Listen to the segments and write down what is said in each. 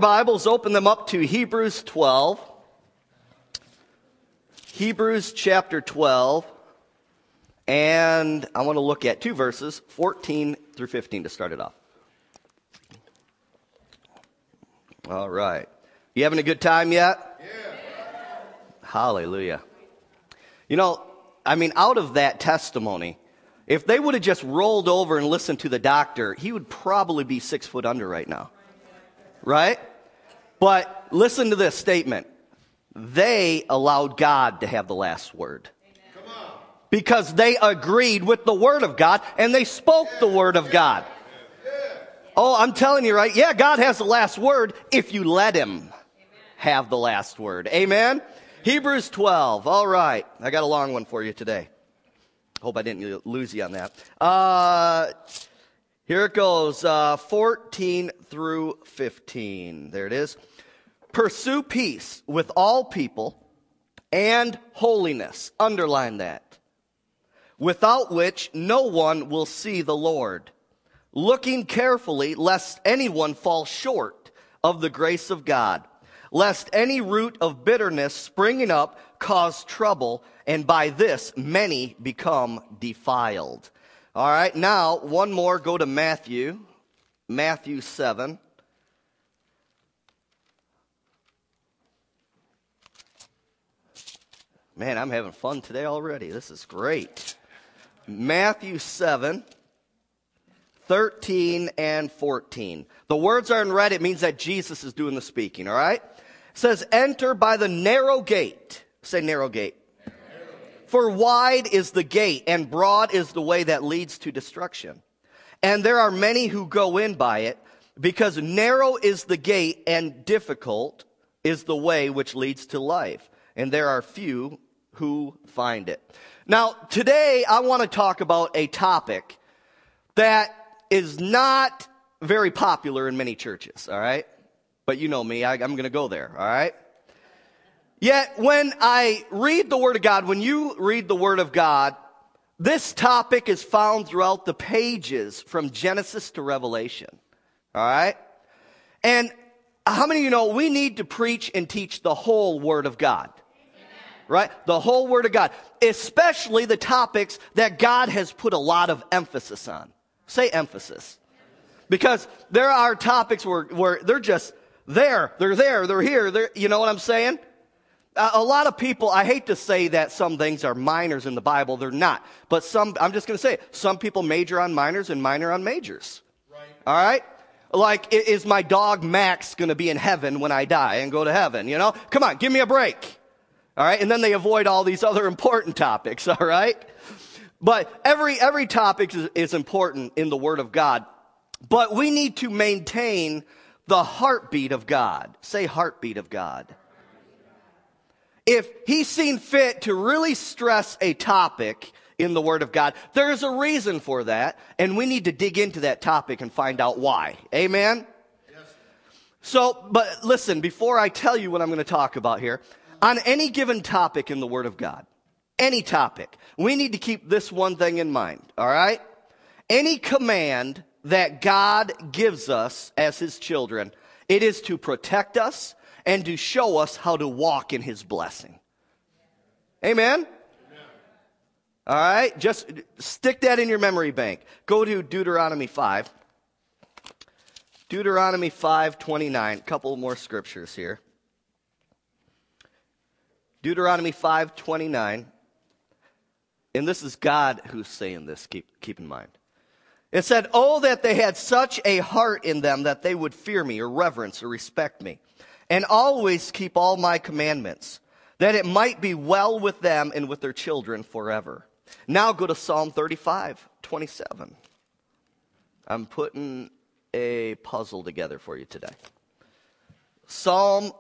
Bibles, open them up to Hebrews 12. Hebrews chapter 12. And I want to look at two verses, 14 through 15 to start it off. All right. You having a good time yet? Yeah. Hallelujah. You know, out of that testimony, if they would have just rolled over and listened to the doctor, he would probably be 6 foot under right now. Right? But listen to this statement. They allowed God to have the last word. Because they agreed with the Word of God and they spoke the Word of God. Oh, I'm telling you, right? Yeah, God has the last word if you let Him have the last word. Amen? Hebrews 12. All right. I got a long one for you today. Hope I didn't lose you on that. Here it goes. 14 through 15. There it is. Pursue peace with all people and holiness. Underline that. Without which no one will see the Lord. Looking carefully lest anyone fall short of the grace of God, lest any root of bitterness springing up cause trouble, and by this many become defiled. All right, now one more, go to Matthew 7. Man, I'm having fun today already. This is great. Matthew 7, 13 and 14. The words are in red. It means that Jesus is doing the speaking, all right? It says, enter by the narrow gate. Say narrow gate. For wide is the gate and broad is the way that leads to destruction. And there are many who go in by it, because narrow is the gate and difficult is the way which leads to life. And there are few who find it. Now, today I want to talk about a topic that is not very popular in many churches, all right? But you know me, I'm going to go there, all right? Yet, when I read the Word of God, when you read the Word of God, this topic is found throughout the pages from Genesis to Revelation, all right? And how many of you know we need to preach and teach the whole Word of God? Right? The whole Word of God. Especially the topics that God has put a lot of emphasis on. Say emphasis. Because there are topics where they're just there. They're there. They're here. You know what I'm saying? A lot of people, I hate to say that some things are minors in the Bible. They're not. But I'm just going to say it. Some people major on minors and minor on majors. Right. All right? Like, is my dog Max going to be in heaven when I die and go to heaven? You know? Come on, give me a break. All right, and then they avoid all these other important topics, all right? But every topic is important in the Word of God. But we need to maintain the heartbeat of God. Say heartbeat of God. If He's seen fit to really stress a topic in the Word of God, there is a reason for that, and we need to dig into that topic and find out why. Amen? Yes. So, but listen, before I tell you what I'm going to talk about here, on any given topic in the Word of God, any topic, we need to keep this one thing in mind, all right? Any command that God gives us as His children, it is to protect us and to show us how to walk in His blessing. Amen? All right? Just stick that in your memory bank. Go to Deuteronomy 5. Deuteronomy 5:29. A couple more scriptures here. Deuteronomy 5:29, and this is God who's saying this, keep in mind. It said, oh, that they had such a heart in them that they would fear me or reverence or respect me, and always keep all my commandments, that it might be well with them and with their children forever. Now go to Psalm 35:27. I'm putting a puzzle together for you today. Psalm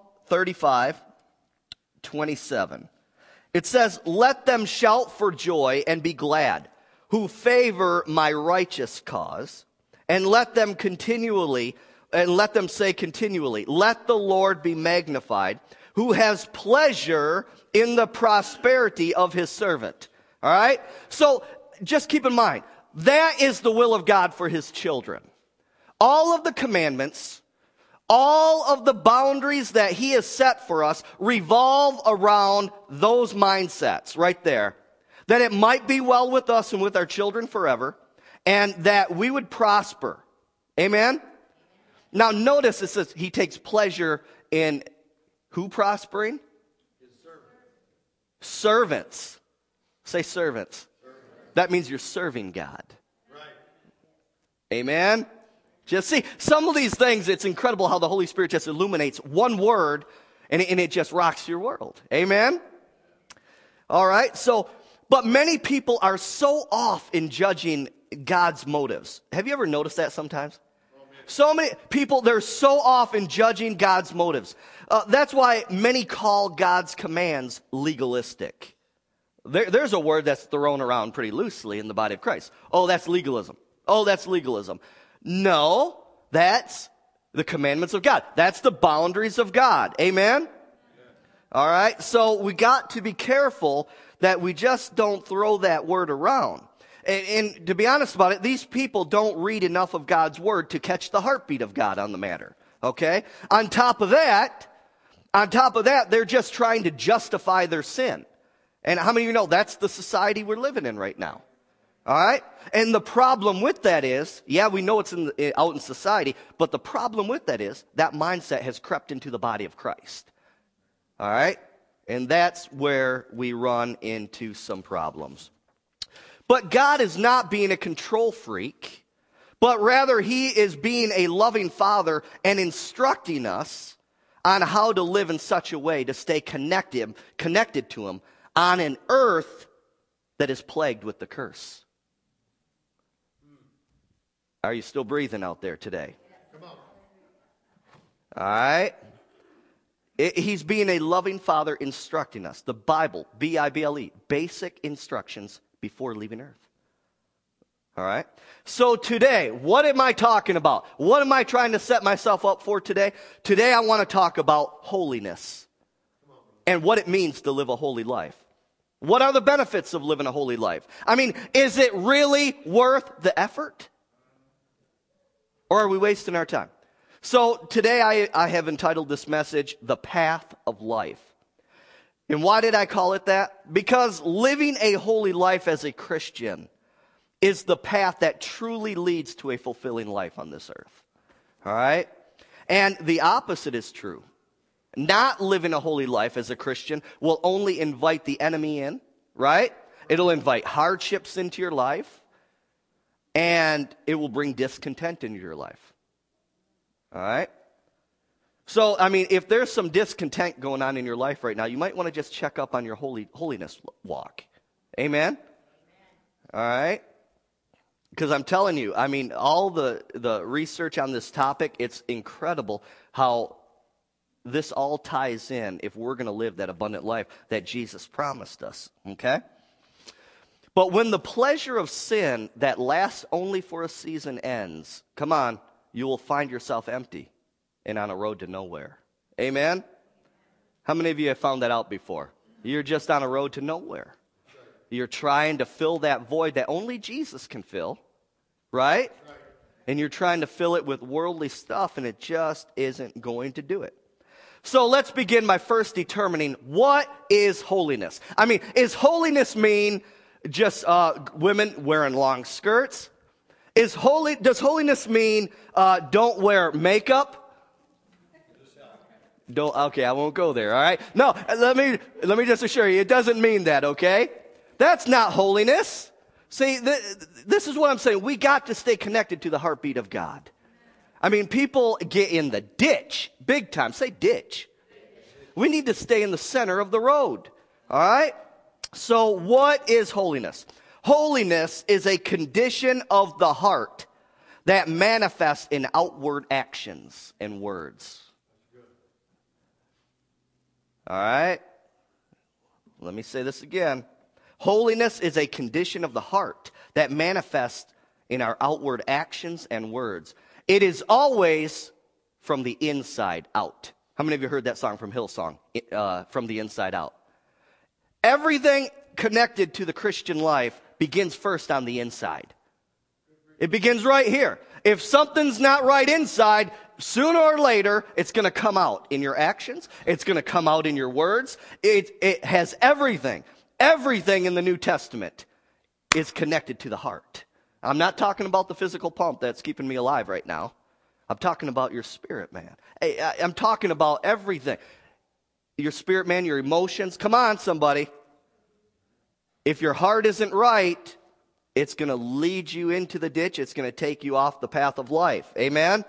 35:27. It says, let them shout for joy and be glad, who favor my righteous cause, and let them say continually, let the Lord be magnified, who has pleasure in the prosperity of His servant. All right? So just keep in mind, that is the will of God for His children. All of the commandments, All of the boundaries that he has set for us revolve around those mindsets right there. That it might be well with us and with our children forever, and that we would prosper. Amen? Now notice it says he takes pleasure in who prospering? His servants. Servants. Say servants. That means you're serving God. Right. Amen? Just see, some of these things, it's incredible how the Holy Spirit just illuminates one word and it just rocks your world. Amen? All right, so, but many people are so off in judging God's motives. Have you ever noticed that sometimes? So many people, they're so off in judging God's motives. That's why many call God's commands legalistic. There's a word that's thrown around pretty loosely in the body of Christ. Oh, that's legalism. Oh, that's legalism. No, that's the commandments of God. That's the boundaries of God. Amen? All right, so we got to be careful that we just don't throw that word around. And to be honest about it, these people don't read enough of God's word to catch the heartbeat of God on the matter. Okay? On top of that, they're just trying to justify their sin. And how many of you know that's the society we're living in right now? All right? And the problem with that is, yeah, we know it's out in society, but the problem with that is that mindset has crept into the body of Christ. All right? And that's where we run into some problems. But God is not being a control freak, but rather he is being a loving father and instructing us on how to live in such a way to stay connected to him on an earth that is plagued with the curse. Are you still breathing out there today? Come on. All right. He's being a loving father instructing us. The Bible, B-I-B-L-E, basic instructions before leaving earth. All right. So today, what am I talking about? What am I trying to set myself up for today? Today I want to talk about holiness and what it means to live a holy life. What are the benefits of living a holy life? I mean, is it really worth the effort? Or are we wasting our time? So today I have entitled this message, The Path of Life. And why did I call it that? Because living a holy life as a Christian is the path that truly leads to a fulfilling life on this earth. All right? And the opposite is true. Not living a holy life as a Christian will only invite the enemy in, right? It'll invite hardships into your life. And it will bring discontent into your life. All right? So, I mean, if there's some discontent going on in your life right now, you might want to just check up on your holiness walk. Amen? All right? Because I'm telling you, I mean, all the research on this topic, it's incredible how this all ties in if we're going to live that abundant life that Jesus promised us. Okay? But when the pleasure of sin that lasts only for a season ends, come on, you will find yourself empty and on a road to nowhere. Amen? How many of you have found that out before? You're just on a road to nowhere. You're trying to fill that void that only Jesus can fill, right? And you're trying to fill it with worldly stuff, and it just isn't going to do it. So let's begin by first determining what is holiness. I mean, is holiness mean just women wearing long skirts? Does holiness mean don't wear makeup? Okay, I won't go there, all right? No, let me just assure you, it doesn't mean that, okay? That's not holiness. See, this is what I'm saying. We got to stay connected to the heartbeat of God. I mean, people get in the ditch, big time. Say ditch. We need to stay in the center of the road, all right? So what is holiness? Holiness is a condition of the heart that manifests in outward actions and words. All right? Let me say this again. Holiness is a condition of the heart that manifests in our outward actions and words. It is always from the inside out. How many of you heard that song from Hillsong, From the Inside Out? Everything connected to the Christian life begins first on the inside. It begins right here. If something's not right inside, sooner or later, it's going to come out in your actions. It's going to come out in your words. It has everything. Everything in the New Testament is connected to the heart. I'm not talking about the physical pump that's keeping me alive right now. I'm talking about your spirit, man. I'm talking about everything. Your spirit, man, your emotions. Come on, somebody. If your heart isn't right, it's going to lead you into the ditch. It's going to take you off the path of life. Amen?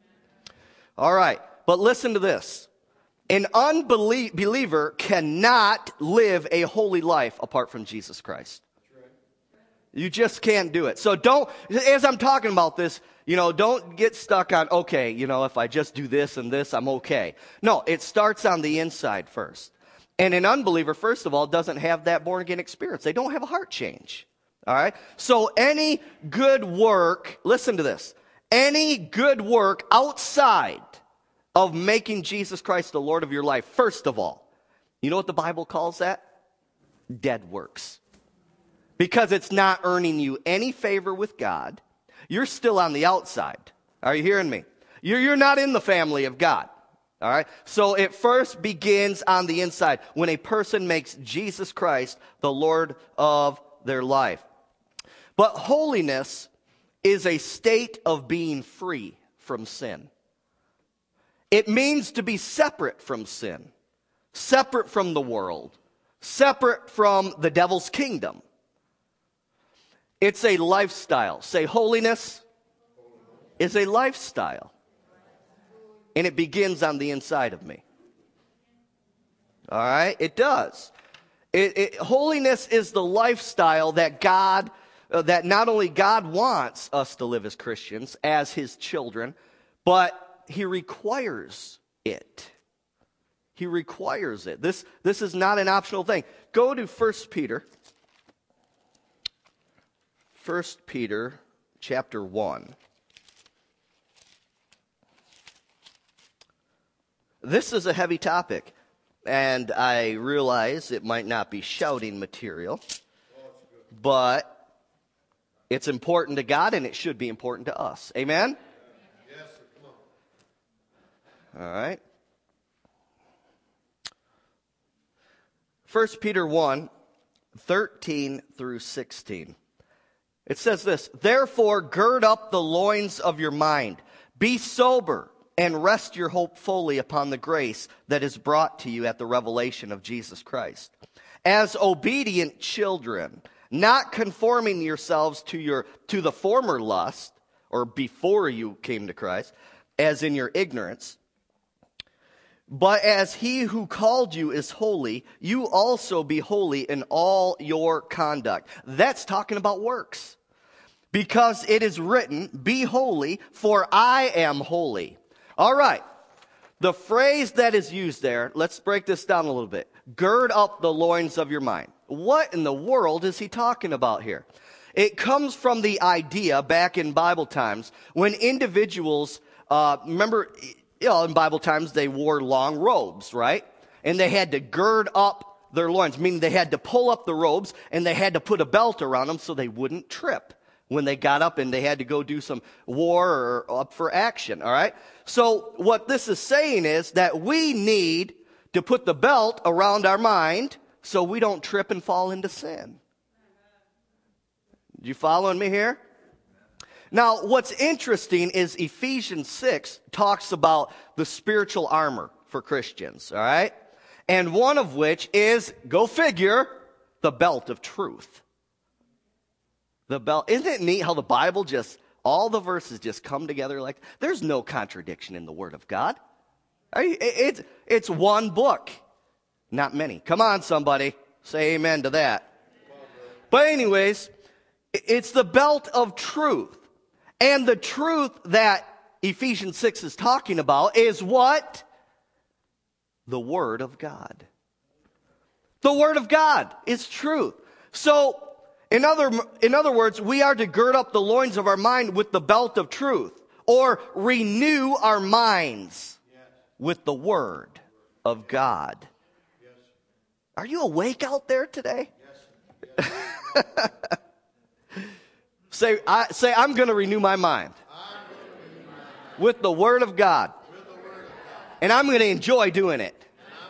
All right. But listen to this. An unbeliever cannot live a holy life apart from Jesus Christ. You just can't do it. So don't, as I'm talking about this, don't get stuck on, okay, if I just do this and this, I'm okay. No, it starts on the inside first. And an unbeliever, first of all, doesn't have that born-again experience. They don't have a heart change. All right? So any good work, listen to this, any good work outside of making Jesus Christ the Lord of your life, first of all, you know what the Bible calls that? Dead works. Because it's not earning you any favor with God. You're still on the outside. Are you hearing me? You're not in the family of God. All right? So it first begins on the inside when a person makes Jesus Christ the Lord of their life. But holiness is a state of being free from sin. It means to be separate from sin, separate from the world, separate from the devil's kingdom. It's a lifestyle. Say, holiness is a lifestyle. And it begins on the inside of me. All right? It does. Holiness is the lifestyle that that not only God wants us to live as Christians, as His children, but He requires it. He requires it. This is not an optional thing. Go to 1 Peter. 1 Peter chapter 1. This is a heavy topic, and I realize it might not be shouting material, but it's important to God, and it should be important to us. Amen? Yes, sir. Come on. All right. 1 Peter 1, 13 through 16. It says this, therefore gird up the loins of your mind, be sober, and rest your hope fully upon the grace that is brought to you at the revelation of Jesus Christ. As obedient children, not conforming yourselves to the former lust, or before you came to Christ, as in your ignorance, but as He who called you is holy, you also be holy in all your conduct. That's talking about works. Because it is written, be holy, for I am holy. All right. The phrase that is used there, let's break this down a little bit. Gird up the loins of your mind. What in the world is he talking about here? It comes from the idea back in Bible times when individuals, remember, in Bible times they wore long robes, right? And they had to gird up their loins, meaning they had to pull up the robes and they had to put a belt around them so they wouldn't trip when they got up and they had to go do some war or up for action, all right? So what this is saying is that we need to put the belt around our mind so we don't trip and fall into sin. You following me here? Now, what's interesting is Ephesians 6 talks about the spiritual armor for Christians, all right? And one of which is, go figure, the belt of truth. The belt. Isn't it neat how the Bible all the verses just come together like, there's no contradiction in the Word of God. It's one book, not many. Come on, somebody. Say amen to that. But anyways, it's the belt of truth. And the truth that Ephesians 6 is talking about is what? The Word of God. The Word of God is truth. So, in other words, we are to gird up the loins of our mind with the belt of truth, or renew our minds with the Word of God. Are you awake out there today? Say, I'm going to renew my mind with the Word of God. And I'm going to enjoy doing it.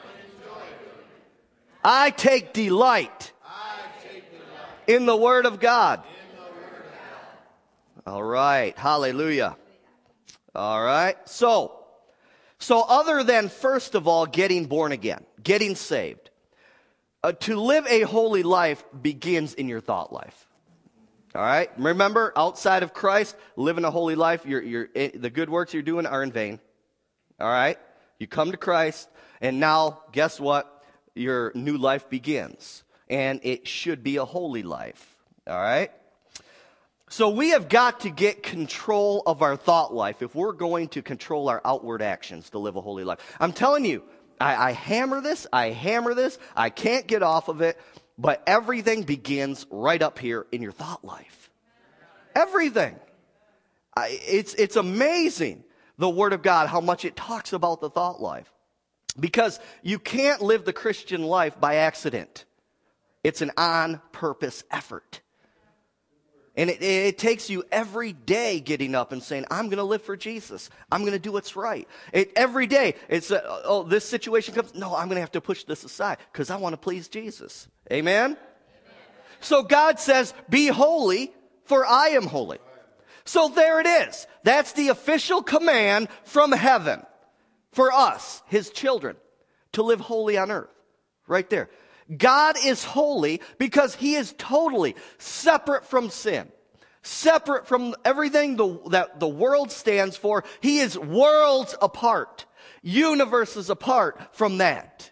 I take delight in the Word of God. All right. Hallelujah. All right. So other than, first of all, getting born again, getting saved, to live a holy life begins in your thought life. All right. Remember, outside of Christ, living a holy life, the good works you're doing are in vain. All right. You come to Christ, and now, guess what? Your new life begins. And it should be a holy life. All right? So we have got to get control of our thought life if we're going to control our outward actions to live a holy life. I'm telling you, I hammer this, I can't get off of it, but everything begins right up here in your thought life. Everything. It's amazing, the Word of God, how much it talks about the thought life. Because you can't live the Christian life by accident. It's an on-purpose effort. And it takes you every day getting up and saying, I'm going to live for Jesus. I'm going to do what's right. Every day, it's, this situation comes. No, I'm going to have to push this aside because I want to please Jesus. Amen? So God says, be holy, for I am holy. So there it is. That's the official command from heaven for us, his children, to live holy on earth. Right there. God is holy because he is totally separate from sin, separate from everything that the world stands for. He is worlds apart, universes apart from that.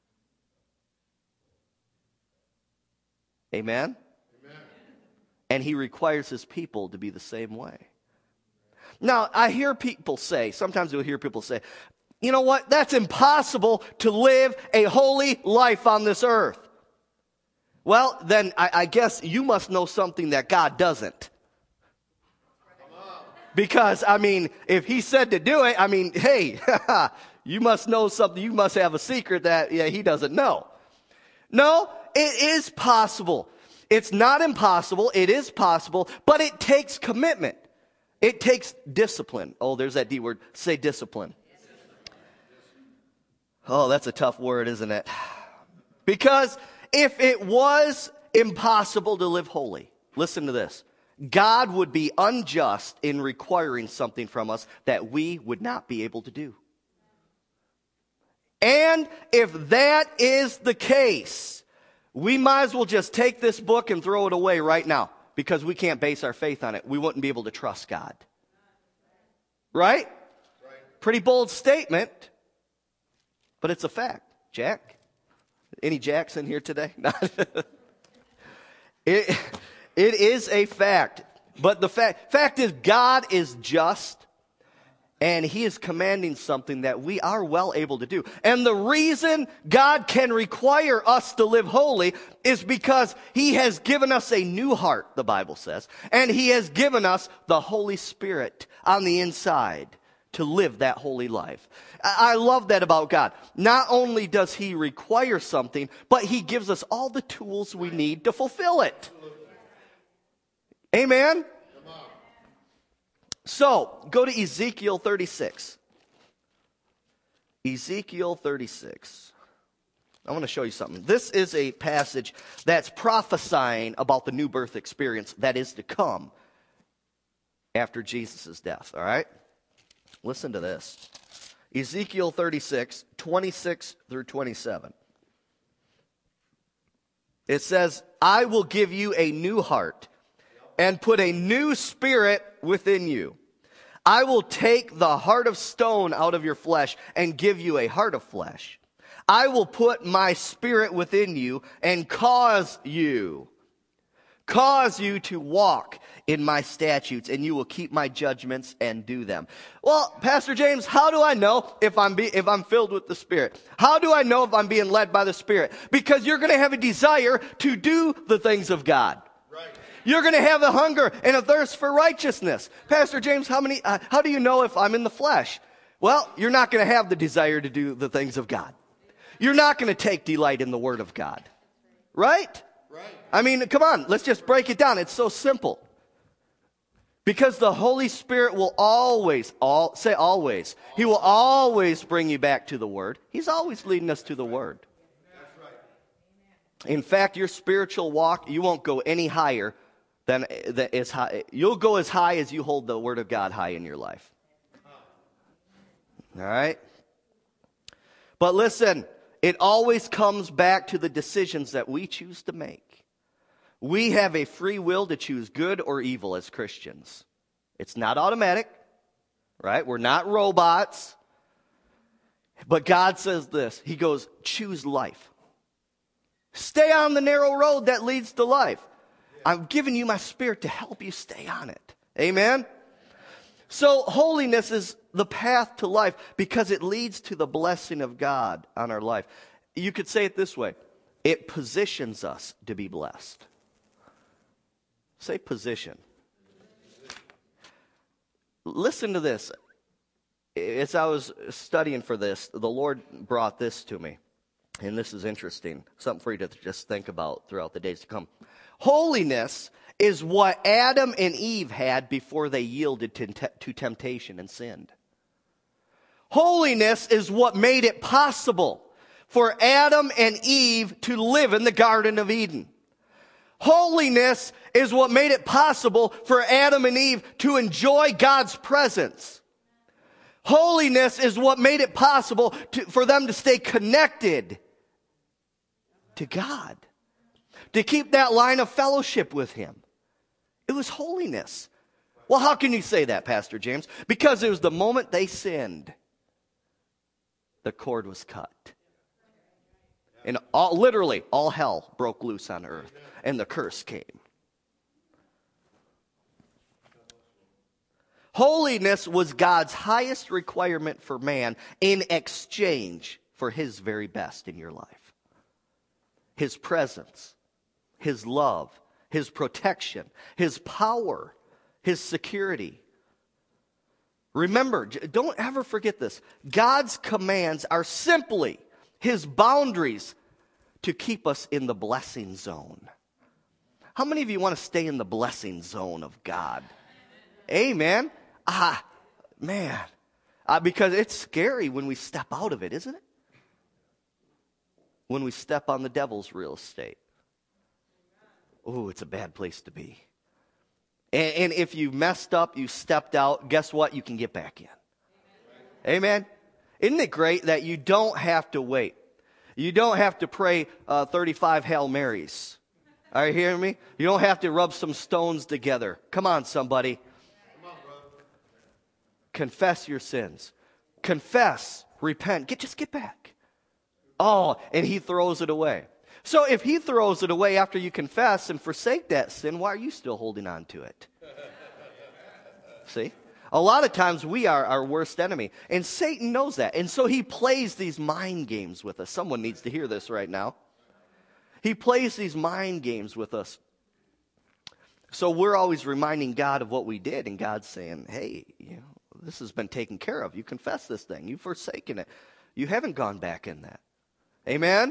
Amen? And he requires his people to be the same way. Now, I hear people say, sometimes you'll hear people say, you know what? That's impossible to live a holy life on this earth. Well, then I guess you must know something that God doesn't. Because, if he said to do it, hey, you must know something. You must have a secret that he doesn't know. No, it is possible. It's not impossible. It is possible, but it takes commitment. It takes discipline. Oh, there's that D word. Say discipline. Oh, that's a tough word, isn't it? Because if it was impossible to live holy, listen to this. God would be unjust in requiring something from us that we would not be able to do. And if that is the case, we might as well just take this book and throw it away right now because we can't base our faith on it. We wouldn't be able to trust God. Right? Pretty bold statement, but it's a fact. Jack? Any Jacks in here today? It is a fact. But the fact is God is just. And he is commanding something that we are well able to do. And the reason God can require us to live holy is because he has given us a new heart, the Bible says. And he has given us the Holy Spirit on the inside to live that holy life. I love that about God. Not only does he require something, but he gives us all the tools we need to fulfill it. Amen? So, go to Ezekiel 36. Ezekiel 36. I want to show you something. This is a passage that's prophesying about the new birth experience that is to come after Jesus' death, all right? Listen to this. Ezekiel 36, 26 through 27. It says, I will give you a new heart and put a new spirit within you. I will take the heart of stone out of your flesh and give you a heart of flesh. I will put my spirit within you and cause you to walk in my statutes, and you will keep my judgments and do them. Well, Pastor James, how do I know if I'm filled with the Spirit? How do I know if I'm being led by the Spirit? Because you're going to have a desire to do the things of God. Right. You're going to have a hunger and a thirst for righteousness. Pastor James, how do you know if I'm in the flesh? Well, you're not going to have the desire to do the things of God. You're not going to take delight in the Word of God. Right? Right. Come on, let's just break it down. It's so simple. Because the Holy Spirit will always, say always, He will always bring you back to the Word. He's always leading us to the Word. In fact, your spiritual walk, you won't go any higher than as high. You'll go as high as you hold the Word of God high in your life. All right? But listen, it always comes back to the decisions that we choose to make. We have a free will to choose good or evil as Christians. It's not automatic, right? We're not robots. But God says this. He goes, choose life. Stay on the narrow road that leads to life. I'm giving you my Spirit to help you stay on it. Amen? So holiness is the path to life because it leads to the blessing of God on our life. You could say it this way. It positions us to be blessed. Say position. Listen to this. As I was studying for this, the Lord brought this to me. And this is interesting. Something for you to just think about throughout the days to come. Holiness is what Adam and Eve had before they yielded to temptation and sinned. Holiness is what made it possible for Adam and Eve to live in the Garden of Eden. Holiness is what made it possible for Adam and Eve to enjoy God's presence. Holiness is what made it possible for them to stay connected to God, to keep that line of fellowship with Him. It was holiness. Well, how can you say that, Pastor James? Because it was the moment they sinned, the cord was cut. And literally, all hell broke loose on earth, and the curse came. Holiness was God's highest requirement for man in exchange for His very best in your life. His presence, His love, His protection, His power, His security. Remember, don't ever forget this. God's commands are simply His boundaries to keep us in the blessing zone. How many of you want to stay in the blessing zone of God? Amen. Man. Because it's scary when we step out of it, isn't it? When we step on the devil's real estate. Oh, it's a bad place to be. And if you messed up, you stepped out, guess what? You can get back in. Amen. Isn't it great that you don't have to wait? You don't have to pray 35 Hail Marys. Are you hearing me? You don't have to rub some stones together. Come on, somebody. Come on, brother. Confess your sins. Confess. Repent. Just get back. Oh, and He throws it away. So if He throws it away after you confess and forsake that sin, why are you still holding on to it? See? A lot of times we are our worst enemy. And Satan knows that. And so he plays these mind games with us. Someone needs to hear this right now. He plays these mind games with us. So we're always reminding God of what we did. And God's saying, hey, this has been taken care of. You confess this thing. You've forsaken it. You haven't gone back in that. Amen?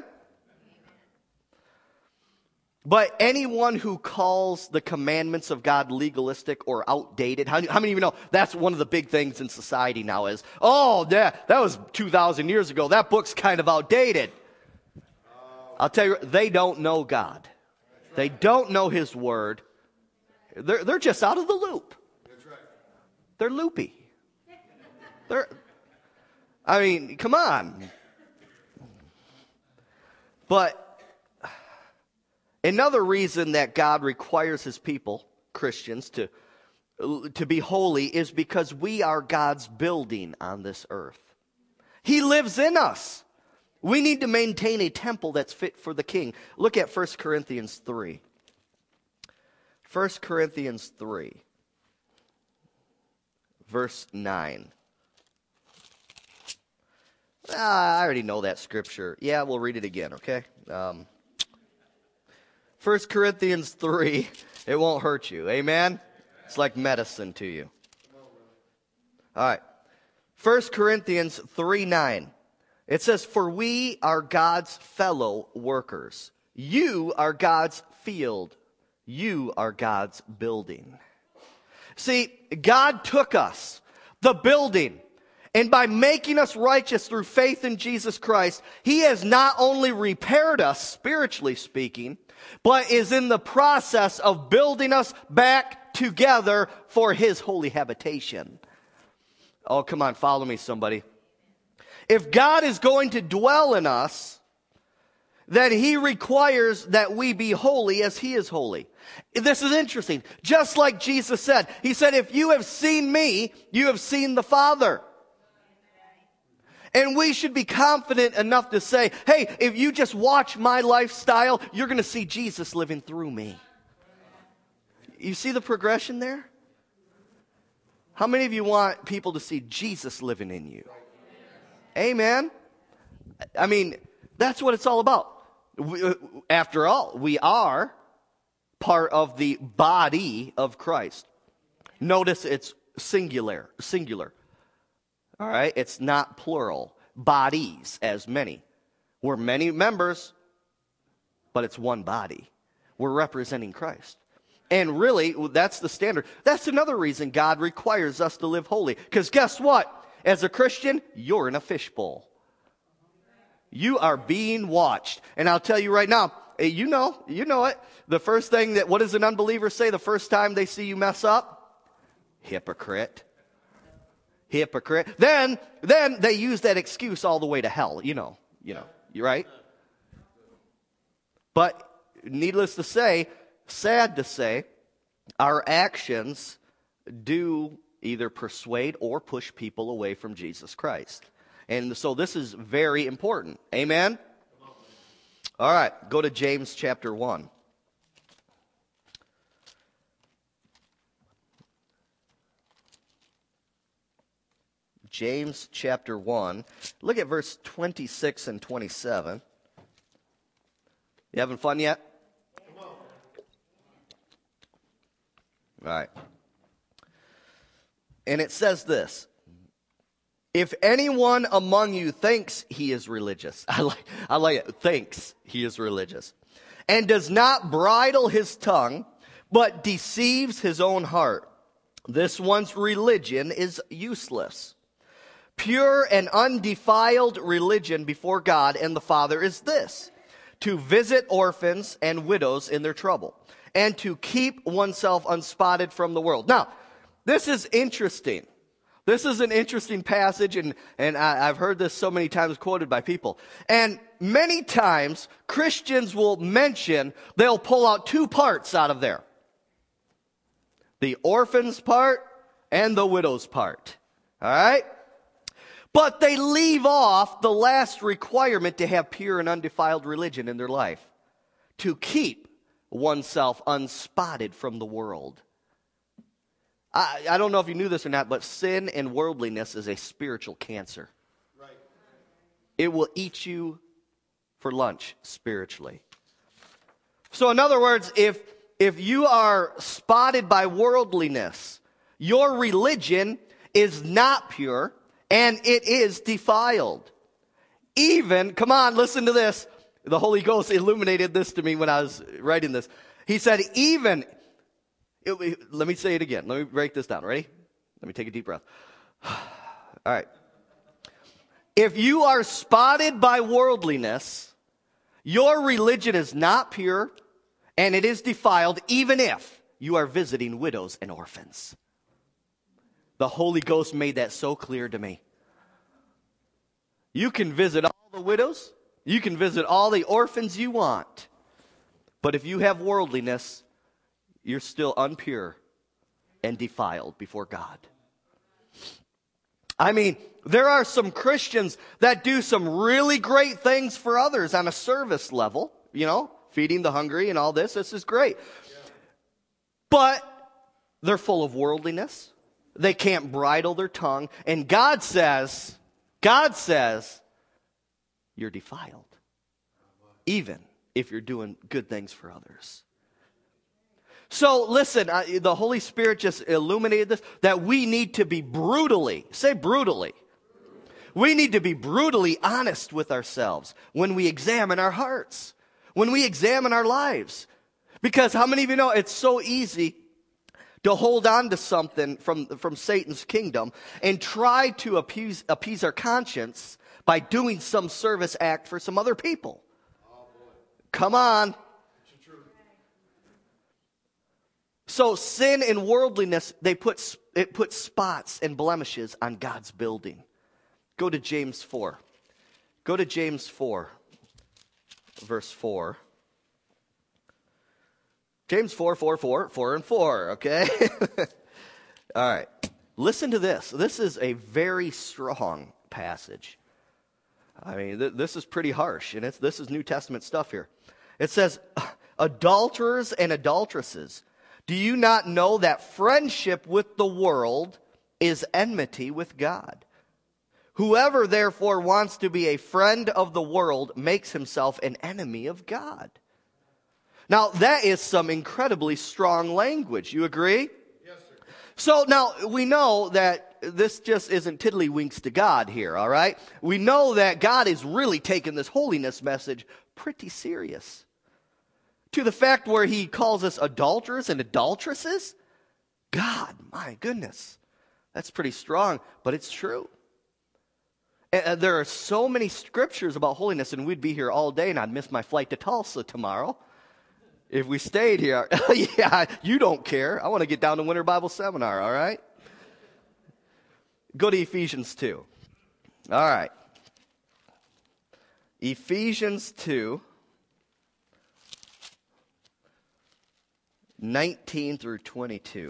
But anyone who calls the commandments of God legalistic or outdated, how many of you know that's one of the big things in society now is, oh, that was 2,000 years ago. That book's kind of outdated. I'll tell you, they don't know God. They don't know His Word. They're just out of the loop. They're loopy. Come on. But another reason that God requires His people, Christians, to be holy is because we are God's building on this earth. He lives in us. We need to maintain a temple that's fit for the King. Look at 1 Corinthians 3. 1 Corinthians 3, verse 9. I already know that scripture. Yeah, we'll read it again, okay? 1 Corinthians 3, it won't hurt you. Amen? It's like medicine to you. All right. 1 Corinthians 3:9. It says, for we are God's fellow workers. You are God's field. You are God's building. See, God took us, the building, and by making us righteous through faith in Jesus Christ, He has not only repaired us, spiritually speaking, but is in the process of building us back together for His holy habitation. Oh, come on, follow me, somebody. If God is going to dwell in us, then He requires that we be holy as He is holy. This is interesting. Just like Jesus said, He said, if you have seen me, you have seen the Father. And we should be confident enough to say, hey, if you just watch my lifestyle, you're going to see Jesus living through me. You see the progression there? How many of you want people to see Jesus living in you? Amen. I mean, that's what it's all about. After all, we are part of the body of Christ. Notice it's singular. All right? It's not plural. Bodies, as many. We're many members, but it's one body. We're representing Christ. And really, that's the standard. That's another reason God requires us to live holy. Because guess what? As a Christian, you're in a fishbowl. You are being watched. And I'll tell you right now, you know it. The first thing what does an unbeliever say the first time they see you mess up? Hypocrite. Hypocrite. Then they use that excuse all the way to hell. You know, you're right. But needless to say, sad to say, our actions do either persuade or push people away from Jesus Christ. And so this is very important. Amen? All right, go to James chapter 1. James chapter 1. Look at verse 26 and 27. You having fun yet? All right. And it says this. If anyone among you thinks he is religious, I like it, thinks he is religious, and does not bridle his tongue, but deceives his own heart, this one's religion is useless. Pure and undefiled religion before God and the Father is this, to visit orphans and widows in their trouble, and to keep oneself unspotted from the world. Now, this is interesting. This is an interesting passage, and I've heard this so many times quoted by people. And many times, Christians will mention, they'll pull out two parts out of there. The orphans part and the widows part. All right? But they leave off the last requirement to have pure and undefiled religion in their life. To keep oneself unspotted from the world. I don't know if you knew this or not, but sin and worldliness is a spiritual cancer. Right. It will eat you for lunch spiritually. So in other words, if you are spotted by worldliness, your religion is not pure and it is defiled. Even, come on, listen to this. The Holy Ghost illuminated this to me when I was writing this. He said, let me say it again. Let me break this down. Ready? Let me take a deep breath. All right. If you are spotted by worldliness, your religion is not pure and it is defiled, even if you are visiting widows and orphans. The Holy Ghost made that so clear to me. You can visit all the widows. You can visit all the orphans you want. But if you have worldliness, you're still impure and defiled before God. I mean, there are some Christians that do some really great things for others on a service level, feeding the hungry and all this. This is great. But they're full of worldliness. They can't bridle their tongue. And God says, you're defiled. Even if you're doing good things for others. So listen, the Holy Spirit just illuminated this, that we need to be brutally, say brutally. We need to be brutally honest with ourselves when we examine our hearts, when we examine our lives. Because how many of you know it's so easy to hold on to something from Satan's kingdom and try to appease our conscience by doing some service act for some other people. Come on. So sin and worldliness, it puts spots and blemishes on God's building. Go to James 4. Go to James 4, verse 4. James 4, 4 and 4, okay? All right. Listen to this. This is a very strong passage. I mean, this is pretty harsh, and this is New Testament stuff here. It says, adulterers and adulteresses, do you not know that friendship with the world is enmity with God? Whoever therefore wants to be a friend of the world makes himself an enemy of God. Now, that is some incredibly strong language. You agree? Yes, sir. So now we know that this just isn't tiddlywinks to God here, all right? We know that God is really taking this holiness message pretty serious. To the fact where he calls us adulterers and adulteresses? God, my goodness. That's pretty strong, but it's true. And there are so many scriptures about holiness, and we'd be here all day, and I'd miss my flight to Tulsa tomorrow if we stayed here. Yeah, you don't care. I want to get down to Winter Bible Seminar, all right? Go to Ephesians 2. All right. Ephesians 2, 19 through 22.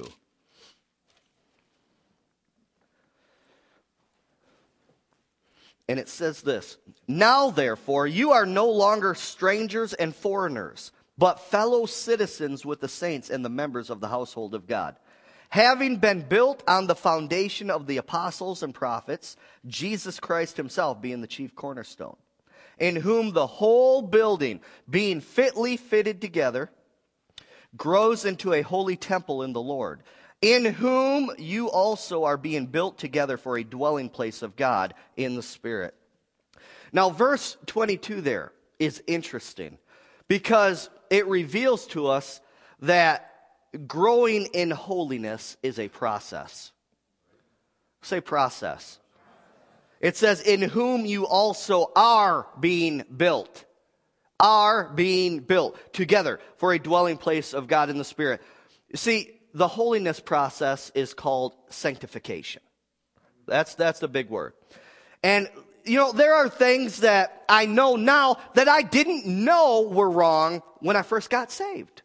And it says this, now therefore you are no longer strangers and foreigners, but fellow citizens with the saints and the members of the household of God, having been built on the foundation of the apostles and prophets, Jesus Christ himself being the chief cornerstone, in whom the whole building, being fitly fitted together, grows into a holy temple in the Lord, in whom you also are being built together for a dwelling place of God in the Spirit. Now, verse 22 there is interesting because it reveals to us that growing in holiness is a process. Say process. It says, in whom you also are being built. Are being built together for a dwelling place of God in the Spirit. See, the holiness process is called sanctification. That's the big word. And, you know, there are things that I know now that I didn't know were wrong when I first got saved.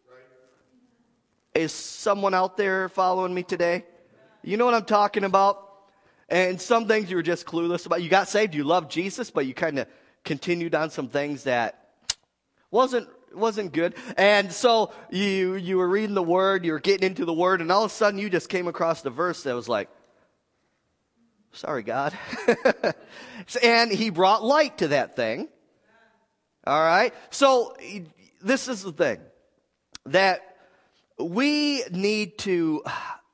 Is someone out there following me today? You know what I'm talking about? And some things you were just clueless about. You got saved, you loved Jesus, but you kind of continued on some things that wasn't good. And so you were reading the Word, you were getting into the Word, and all of a sudden you just came across the verse that was like, sorry, God. And he brought light to that thing. All right? So this is the thing, that we need to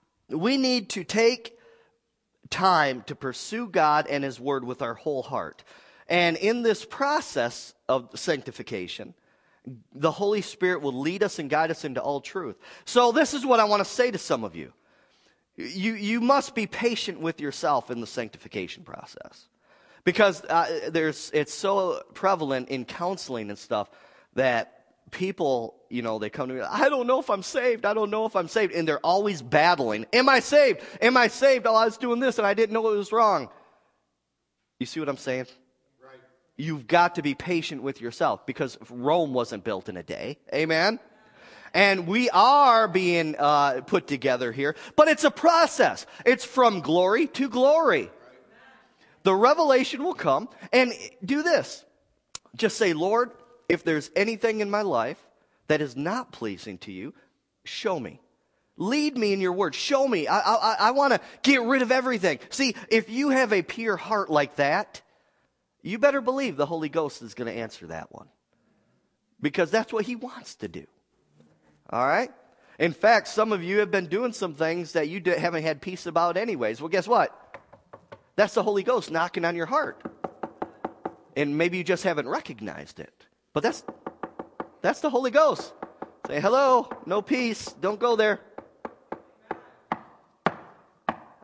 take time to pursue God and his Word with our whole heart. And in this process of sanctification, the Holy Spirit will lead us and guide us into all truth. So this is what I want to say to some of you. You must be patient with yourself in the sanctification process. Because it's so prevalent in counseling and stuff that people, you know, they come to me, I don't know if I'm saved. I don't know if I'm saved. And they're always battling. Am I saved? Am I saved? Oh, I was doing this and I didn't know it was wrong. You see what I'm saying? You've got to be patient with yourself because Rome wasn't built in a day. Amen? And we are being put together here. But it's a process. It's from glory to glory. The revelation will come. And do this. Just say, Lord, if there's anything in my life that is not pleasing to you, show me. Lead me in your word. Show me. I want to get rid of everything. See, if you have a pure heart like that, you better believe the Holy Ghost is going to answer that one. Because that's what he wants to do. All right? In fact, some of you have been doing some things that you haven't had peace about anyways. Well, guess what? That's the Holy Ghost knocking on your heart. And maybe you just haven't recognized it. But that's the Holy Ghost. Say, hello, no peace, don't go there.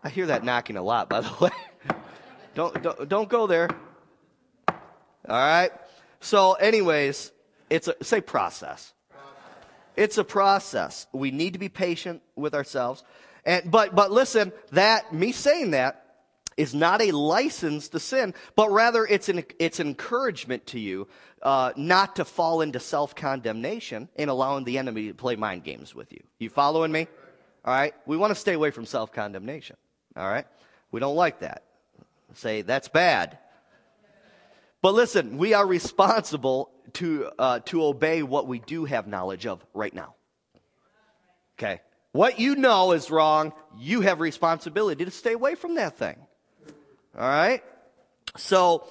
I hear that knocking a lot, by the way. Don't go there. All right. So anyways, say process. It's a process. We need to be patient with ourselves. But listen, me saying that is not a license to sin, but rather it's an encouragement to you not to fall into self-condemnation and allowing the enemy to play mind games with you. You following me? All right? We want to stay away from self-condemnation. All right? We don't like that. Say, that's bad. But listen, we are responsible to obey what we do have knowledge of right now. Okay? What you know is wrong, you have responsibility to stay away from that thing. All right? So,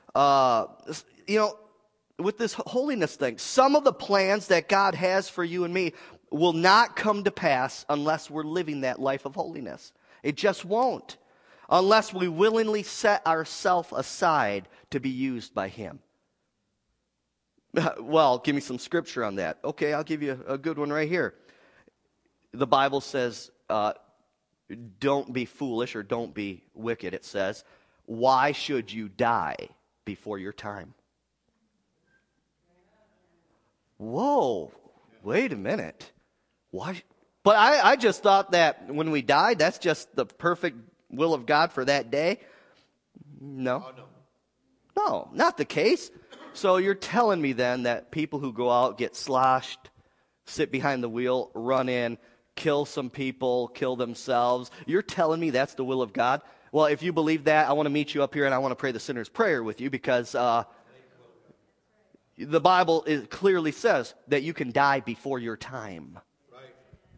with this holiness thing, some of the plans that God has for you and me will not come to pass unless we're living that life of holiness. It just won't. Unless we willingly set ourselves aside to be used by Him. Well, give me some scripture on that. Okay, I'll give you a good one right here. The Bible says, don't be foolish or don't be wicked. It says, why should you die before your time? Whoa, wait a minute. Why? But I just thought that when we died, that's just the perfect will of God for that day. No. No, not the case. So you're telling me then that people who go out, get sloshed, sit behind the wheel, run in, kill some people, kill themselves, you're telling me that's the will of God? Well, if you believe that, I want to meet you up here and I want to pray the sinner's prayer with you because the Bible clearly says that you can die before your time. Right.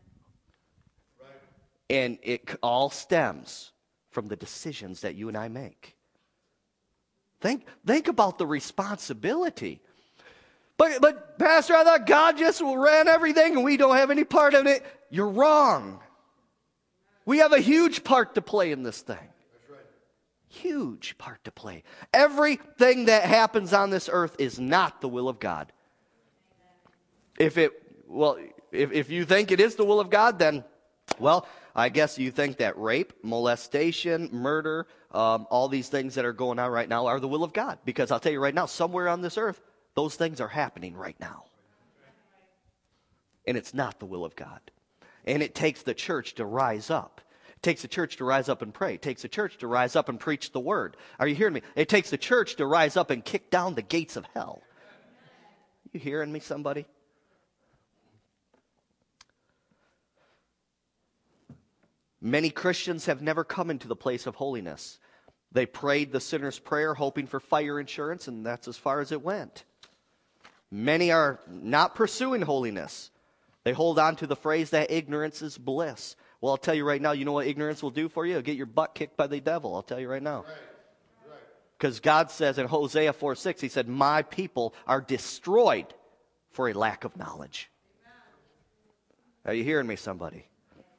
And it all stems from the decisions that you and I make. Think about the responsibility. But Pastor, I thought God just ran everything and we don't have any part in it. You're wrong. We have a huge part to play in this thing. That's right. Huge part to play. Everything that happens on this earth is not the will of God. If you think it is the will of God, then, well, I guess you think that rape, molestation, murder, all these things that are going on right now are the will of God. Because I'll tell you right now, somewhere on this earth, those things are happening right now. And it's not the will of God. And it takes the church to rise up. It takes the church to rise up and pray. It takes the church to rise up and preach the word. Are you hearing me? It takes the church to rise up and kick down the gates of hell. You hearing me, somebody? Many Christians have never come into the place of holiness. They prayed the sinner's prayer hoping for fire insurance, and that's as far as it went. Many are not pursuing holiness. They hold on to the phrase that ignorance is bliss. Well, I'll tell you right now, you know what ignorance will do for you? It'll get your butt kicked by the devil. I'll tell you right now. Because God says in Hosea 4:6, He said, my people are destroyed for a lack of knowledge. Are you hearing me, somebody?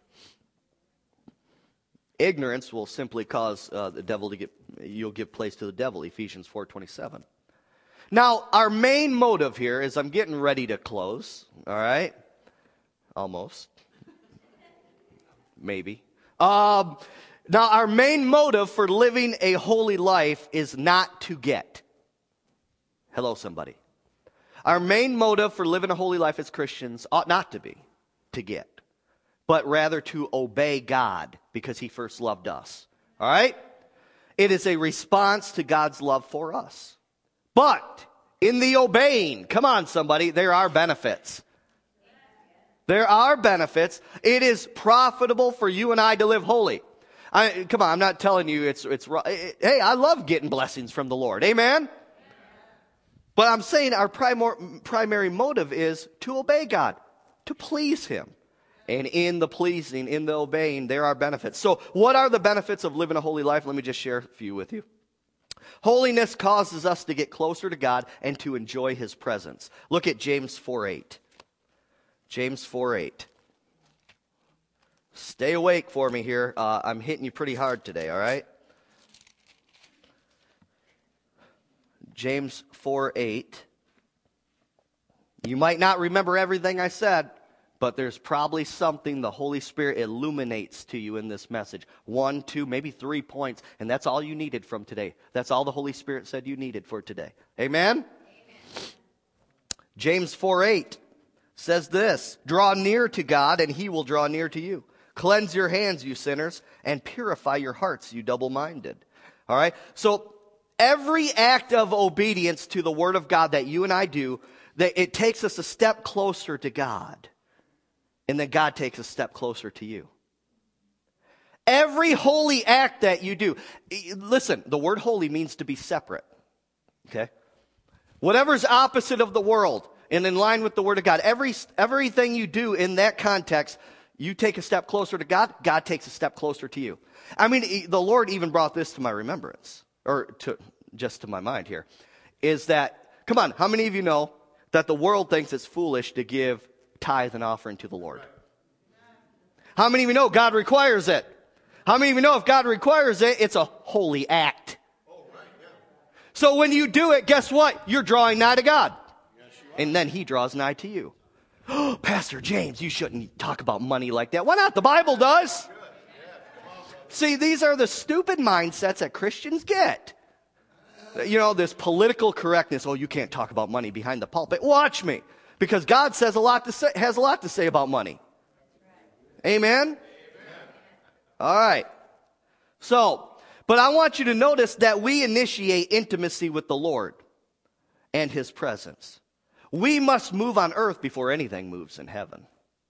Ignorance will simply cause the devil you'll give place to the devil, Ephesians 4:27. Now, our main motive here is I'm getting ready to close, all right? Almost. Maybe. Now, our main motive for living a holy life is not to get. Hello, somebody. Our main motive for living a holy life as Christians ought not to be to get, but rather to obey God because He first loved us. All right? It is a response to God's love for us. But in the obeying, come on somebody, there are benefits. There are benefits. It is profitable for you and I to live holy. Come on, I'm not telling you it's hey, I love getting blessings from the Lord. Amen? But I'm saying our primary motive is to obey God, to please Him. And in the pleasing, in the obeying, there are benefits. So what are the benefits of living a holy life? Let me just share a few with you. Holiness causes us to get closer to God and to enjoy His presence. Look at James 4:8. James 4:8. Stay awake for me here. I'm hitting you pretty hard today, all right? James 4:8. You might not remember everything I said, But there's probably something the Holy Spirit illuminates to you in this message. 1, 2, maybe 3 points, and that's all you needed from today. That's all the Holy Spirit said you needed for today. Amen? James 4:8 says this, draw near to God, and he will draw near to you. Cleanse your hands, you sinners, and purify your hearts, you double-minded. All right? So every act of obedience to the Word of God that you and I do, that it takes us a step closer to God. And then God takes a step closer to you. Every holy act that you do. Listen, the word holy means to be separate. Okay? Whatever's opposite of the world and in line with the Word of God. Everything you do in that context, you take a step closer to God, God takes a step closer to you. I mean, the Lord even brought this to my remembrance, or just to my mind here, is that, come on, how many of you know that the world thinks it's foolish to give tithe and offering to the Lord? How many of you know God requires it? How many of you know if God requires it, it's a holy act? So when you do it, guess what? You're drawing nigh to God. And then he draws nigh to you. Oh, Pastor James, you shouldn't talk about money like that. Why not? The Bible does. See, these are the stupid mindsets that Christians get. You know, this political correctness. Oh, you can't talk about money behind the pulpit. Watch me. Because God has a lot to say about money. Amen? All right. So, but I want you to notice that we initiate intimacy with the Lord and his presence. We must move on earth before anything moves in heaven.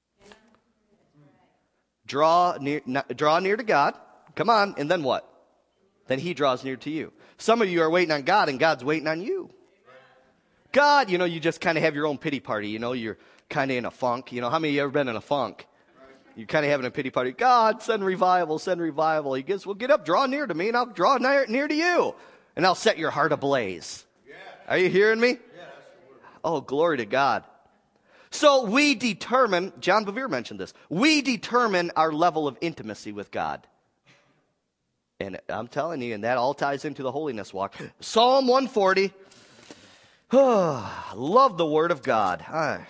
Draw near to God. Come on. And then what? Then he draws near to you. Some of you are waiting on God and God's waiting on you. God, you know, you just kind of have your own pity party. You know, you're kind of in a funk. You know, how many of you ever been in a funk? You're kind of having a pity party. God, send revival, send revival. He goes, well, get up, draw near to me, and I'll draw near to you. And I'll set your heart ablaze. Are you hearing me? Oh, glory to God. So we determine, John Bevere mentioned this, we determine our level of intimacy with God. And I'm telling you, and that all ties into the holiness walk. Psalm 140. Love the Word of God.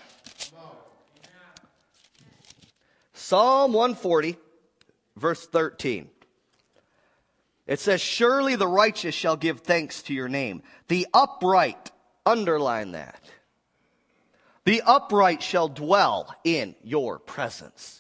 Psalm 140, verse 13. It says, surely the righteous shall give thanks to your name. The upright, underline that. The upright shall dwell in your presence.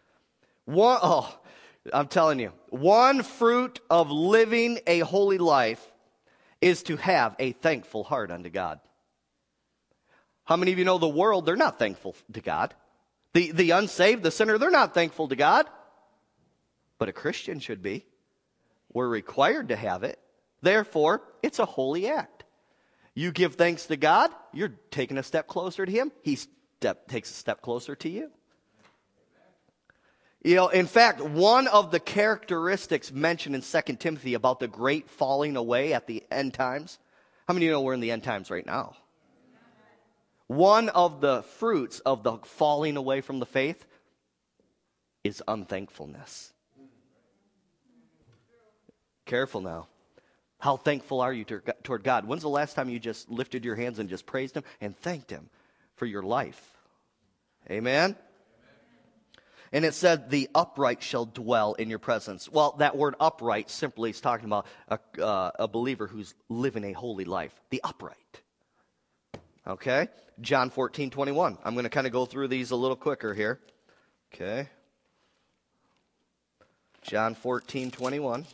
I'm telling you, one fruit of living a holy life is to have a thankful heart unto God. How many of you know the world, they're not thankful to God? The unsaved, the sinner, they're not thankful to God. But a Christian should be. We're required to have it. Therefore, it's a holy act. You give thanks to God, you're taking a step closer to him. He takes a step closer to you. You know, in fact, one of the characteristics mentioned in 2 Timothy about the great falling away at the end times. How many of you know we're in the end times right now? One of the fruits of the falling away from the faith is unthankfulness. Careful now. How thankful are you toward God? When's the last time you just lifted your hands and just praised him and thanked him for your life? Amen? And it said, the upright shall dwell in your presence. Well, that word upright simply is talking about a believer who's living a holy life. The upright. Okay? John 14:21. I'm going to kind of go through these a little quicker here. Okay? John 14:21.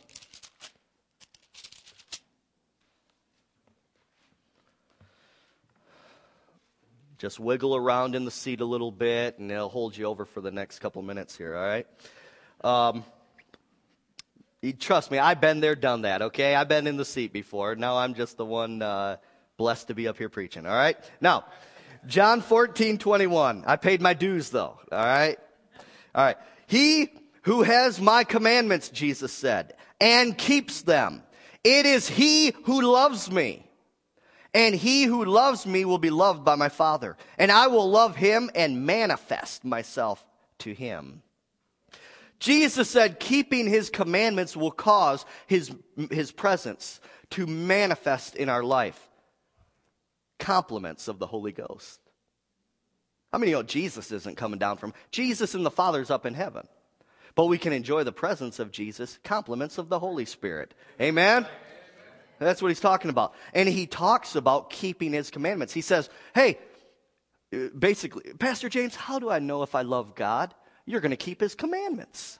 Just wiggle around in the seat a little bit, and it'll hold you over for the next couple minutes here, all right? Trust me, I've been there, done that, okay? I've been in the seat before. Now I'm just the one blessed to be up here preaching, all right? Now, John 14:21. I paid my dues, though, all right? All right. He who has my commandments, Jesus said, and keeps them, it is he who loves me. And he who loves me will be loved by my Father. And I will love him and manifest myself to him. Jesus said keeping his commandments will cause his presence to manifest in our life. Compliments of the Holy Ghost. How many know Jesus isn't coming down from? Jesus and the Father's up in heaven. But we can enjoy the presence of Jesus, compliments of the Holy Spirit. Amen? That's what he's talking about. And he talks about keeping his commandments. He says, hey, basically, Pastor James, how do I know if I love God? You're going to keep his commandments.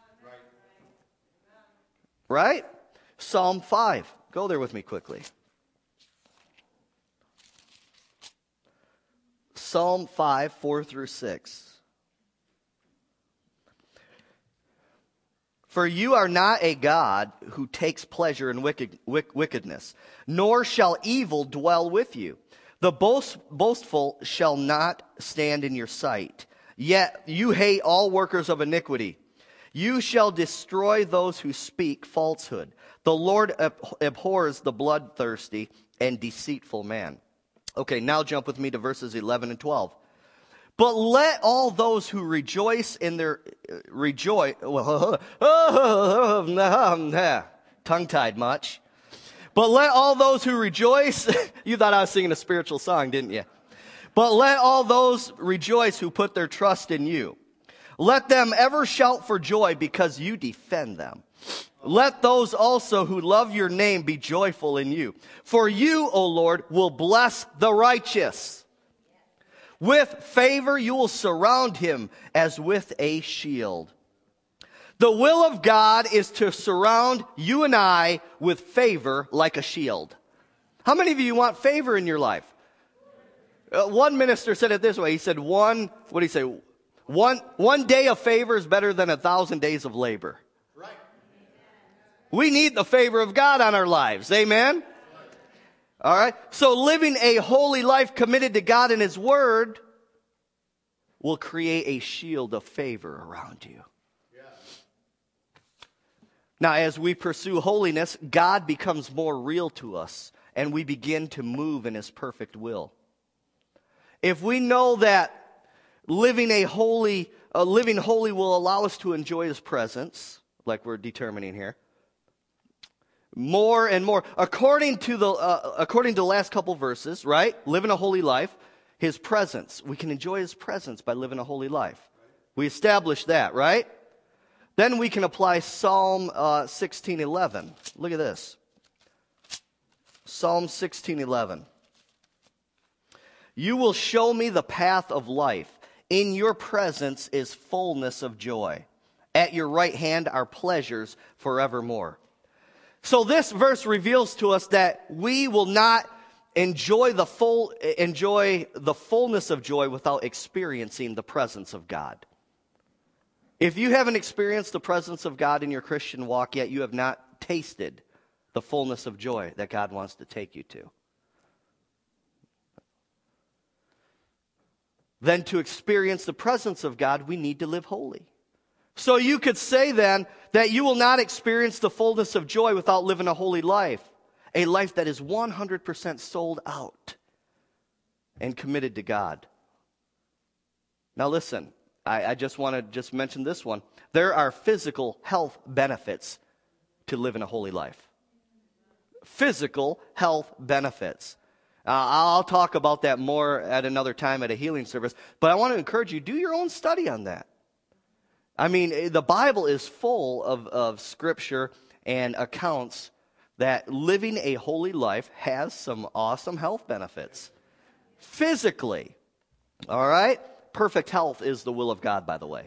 Right? Psalm 5. Go there with me quickly. Psalm 5, 4 through 6. For you are not a God who takes pleasure in wickedness, nor shall evil dwell with you. The boastful shall not stand in your sight. Yet you hate all workers of iniquity. You shall destroy those who speak falsehood. The Lord abhors the bloodthirsty and deceitful man. Okay, now jump with me to verses 11 and 12. But let all those who rejoice in their tongue-tied much. But let all those who rejoice, you thought I was singing a spiritual song, didn't you? But let all those rejoice who put their trust in you. Let them ever shout for joy because you defend them. Let those also who love your name be joyful in you. For you, O Lord, will bless the righteous. With favor you will surround him as with a shield. The will of God is to surround you and I with favor like a shield. How many of you want favor in your life? One minister said it this way. He said, one day of favor is better than 1,000 days of labor. We need the favor of God on our lives. Amen? All right. So living a holy life committed to God and his word will create a shield of favor around you. Now, as we pursue holiness, God becomes more real to us, and we begin to move in his perfect will. If we know that living holy will allow us to enjoy his presence, like we're determining here, more and more, according to the last couple verses, right? Living a holy life, his presence. We can enjoy his presence by living a holy life. We established that, right? Then we can apply Psalm 16:11. Look at this. Psalm 16:11. You will show me the path of life. In your presence is fullness of joy. At your right hand are pleasures forevermore. So this verse reveals to us that we will not enjoy the fullness of joy without experiencing the presence of God. If you haven't experienced the presence of God in your Christian walk yet, you have not tasted the fullness of joy that God wants to take you to. Then to experience the presence of God, we need to live holy. So you could say then that you will not experience the fullness of joy without living a holy life. A life that is 100% sold out and committed to God. Now listen, I just want to mention this one. There are physical health benefits to living a holy life. Physical health benefits. I'll talk about that more at another time at a healing service, but I want to encourage you, do your own study on that. I mean, the Bible is full of scripture and accounts that living a holy life has some awesome health benefits. Physically. All right? Perfect health is the will of God, by the way.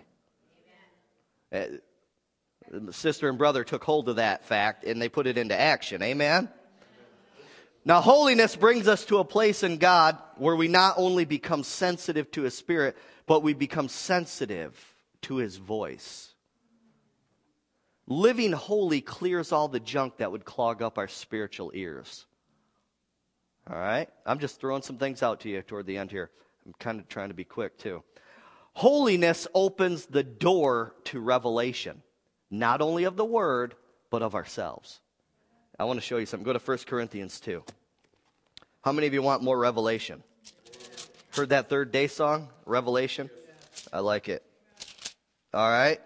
Sister and brother took hold of that fact and they put it into action. Amen? Now, holiness brings us to a place in God where we not only become sensitive to his spirit, but we become sensitive to his voice. Living holy clears all the junk that would clog up our spiritual ears. All right? I'm just throwing some things out to you toward the end here. I'm kind of trying to be quick too. Holiness opens the door to revelation, not only of the word, but of ourselves. I want to show you something. Go to 1 Corinthians 2. How many of you want more revelation? Heard that Third Day song, Revelation? I like it. All right.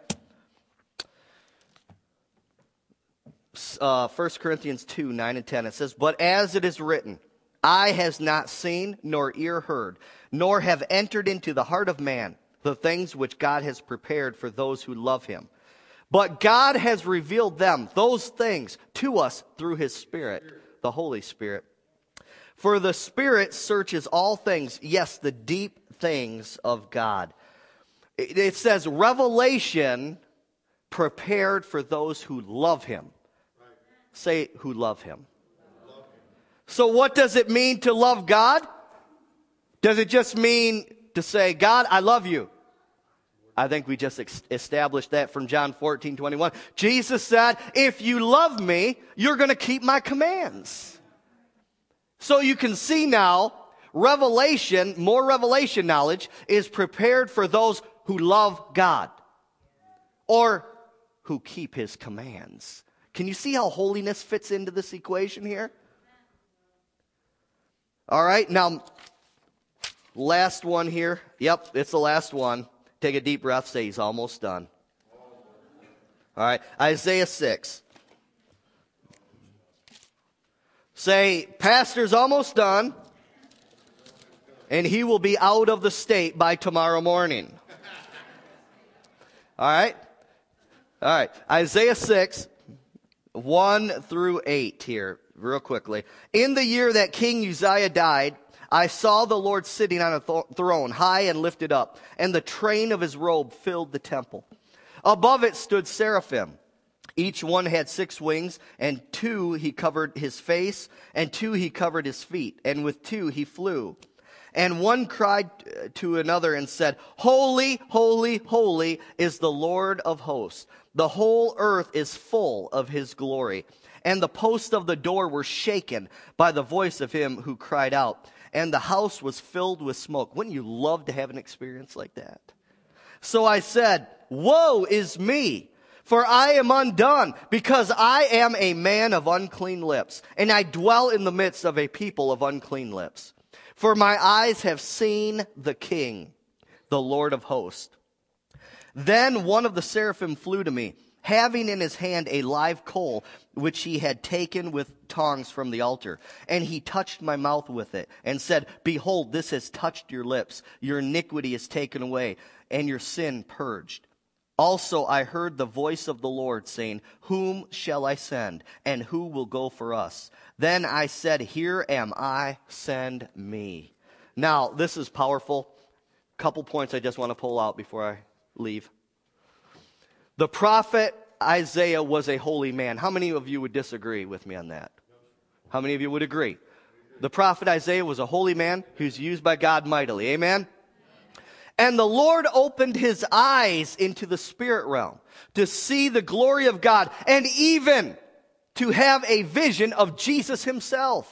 1 Corinthians 2, 9 and 10. It says, but as it is written, eye has not seen, nor ear heard, nor have entered into the heart of man the things which God has prepared for those who love him. But God has revealed them, those things, to us through his Spirit, the Holy Spirit. For the Spirit searches all things, yes, the deep things of God. It says revelation prepared for those who love him. Say, who love him. So what does it mean to love God? Does it just mean to say, God, I love you? I think we just established that from John 14:21. Jesus said, if you love me, you're going to keep my commands. So you can see now, revelation, more revelation knowledge is prepared for those who love God or who keep his commands. Can you see how holiness fits into this equation here? All right, now, last one here. Yep, it's the last one. Take a deep breath, say he's almost done. All right, Isaiah 6. Say, pastor's almost done, and he will be out of the state by tomorrow morning. All right? All right, Isaiah 6, 1 through 8 here, real quickly. In the year that King Uzziah died, I saw the Lord sitting on a throne, high and lifted up, and the train of his robe filled the temple. Above it stood seraphim. Each one had 6 wings, and 2 he covered his face, and 2 he covered his feet, and with 2 he flew. And one cried to another and said, Holy, holy, holy is the Lord of hosts. The whole earth is full of his glory. And the posts of the door were shaken by the voice of him who cried out. And the house was filled with smoke. Wouldn't you love to have an experience like that? So I said, woe is me, for I am undone, because I am a man of unclean lips, and I dwell in the midst of a people of unclean lips. For my eyes have seen the King, the Lord of hosts. Then one of the seraphim flew to me, having in his hand a live coal, which he had taken with tongs from the altar. And he touched my mouth with it, and said, Behold, this has touched your lips. Your iniquity is taken away, and your sin purged. Also I heard the voice of the Lord saying, Whom shall I send, and who will go for us? Then I said, Here am I, send me. Now, this is powerful. Couple points I just want to pull out before I leave. The prophet Isaiah was a holy man. How many of you would disagree with me on that? How many of you would agree? The prophet Isaiah was a holy man who's used by God mightily. Amen? And the Lord opened his eyes into the spirit realm to see the glory of God and even to have a vision of Jesus himself.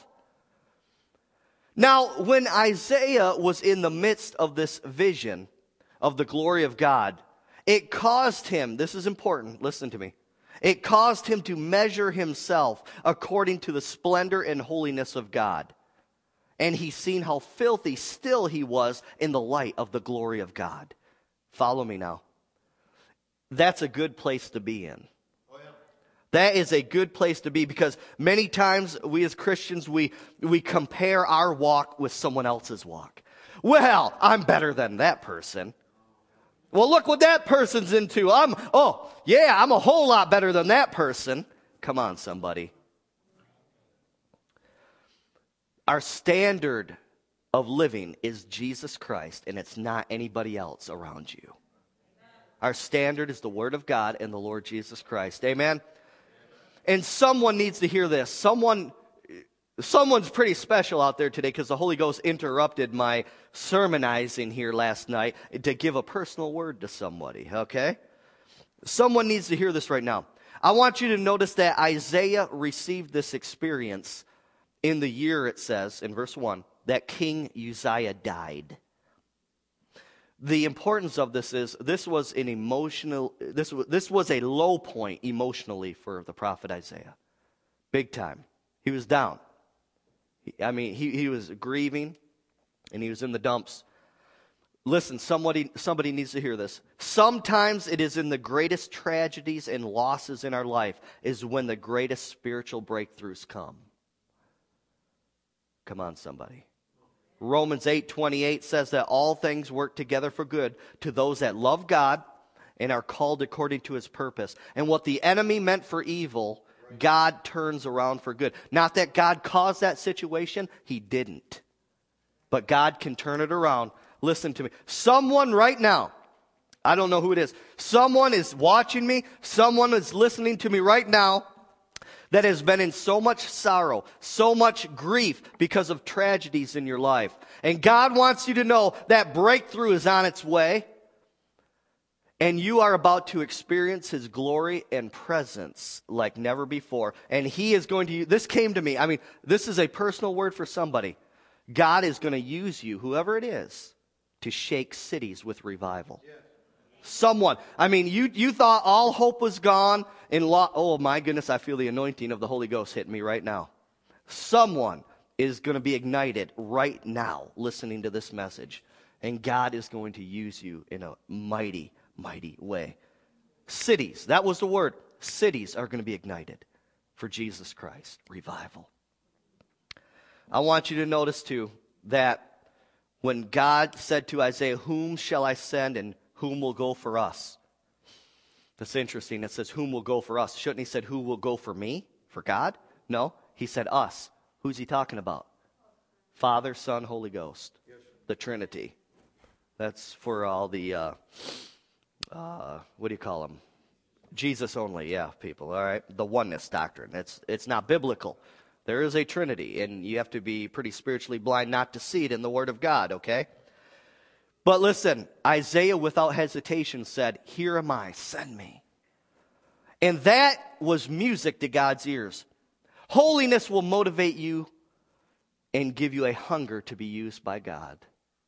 Now, when Isaiah was in the midst of this vision of the glory of God, it caused him, this is important, listen to me. It caused him to measure himself according to the splendor and holiness of God. And he's seen how filthy still he was in the light of the glory of God. Follow me now. That's a good place to be in. That is a good place to be, because many times we as Christians, we compare our walk with someone else's walk. Well, I'm better than that person. Well, look what that person's into. I'm a whole lot better than that person. Come on, somebody. Our standard of living is Jesus Christ, and it's not anybody else around you. Our standard is the Word of God and the Lord Jesus Christ. Amen? And someone needs to hear this. Someone's pretty special out there today, because the Holy Ghost interrupted my sermonizing here last night to give a personal word to somebody, okay? Someone needs to hear this right now. I want you to notice that Isaiah received this experience in the year, it says, in verse 1, that King Uzziah died. The importance of this is, this was a low point emotionally for the prophet Isaiah. Big time. He was down. He was grieving, and he was in the dumps. Listen, somebody needs to hear this. Sometimes it is in the greatest tragedies and losses in our life is when the greatest spiritual breakthroughs come. Come on, somebody. Romans 8:28 says that all things work together for good to those that love God and are called according to his purpose. And what the enemy meant for evil, God turns around for good. Not that God caused that situation, he didn't. But God can turn it around. Listen to me. Someone right now, I don't know who it is, someone is watching me, someone is listening to me right now that has been in so much sorrow, so much grief because of tragedies in your life. And God wants you to know that breakthrough is on its way. And you are about to experience his glory and presence like never before. And he is going to, this came to me. I mean, this is a personal word for somebody. God is going to use you, whoever it is, to shake cities with revival. Yeah. Someone. I mean, you thought all hope was gone. Oh my goodness, I feel the anointing of the Holy Ghost hitting me right now. Someone is going to be ignited right now listening to this message. And God is going to use you in a mighty, mighty way. Cities, that was the word. Cities are going to be ignited for Jesus Christ. Revival. I want you to notice too that when God said to Isaiah, whom shall I send and whom will go for us? That's interesting. It says, whom will go for us? Shouldn't he said, who will go for me? For God? No, he said us. Who's he talking about? Father, Son, Holy Ghost. The Trinity. That's for all the, what do you call them? Jesus only, yeah, people, all right? The oneness doctrine. It's not biblical. There is a Trinity, and you have to be pretty spiritually blind not to see it in the Word of God, okay? But listen, Isaiah without hesitation said, here am I, send me. And that was music to God's ears. Holiness will motivate you and give you a hunger to be used by God.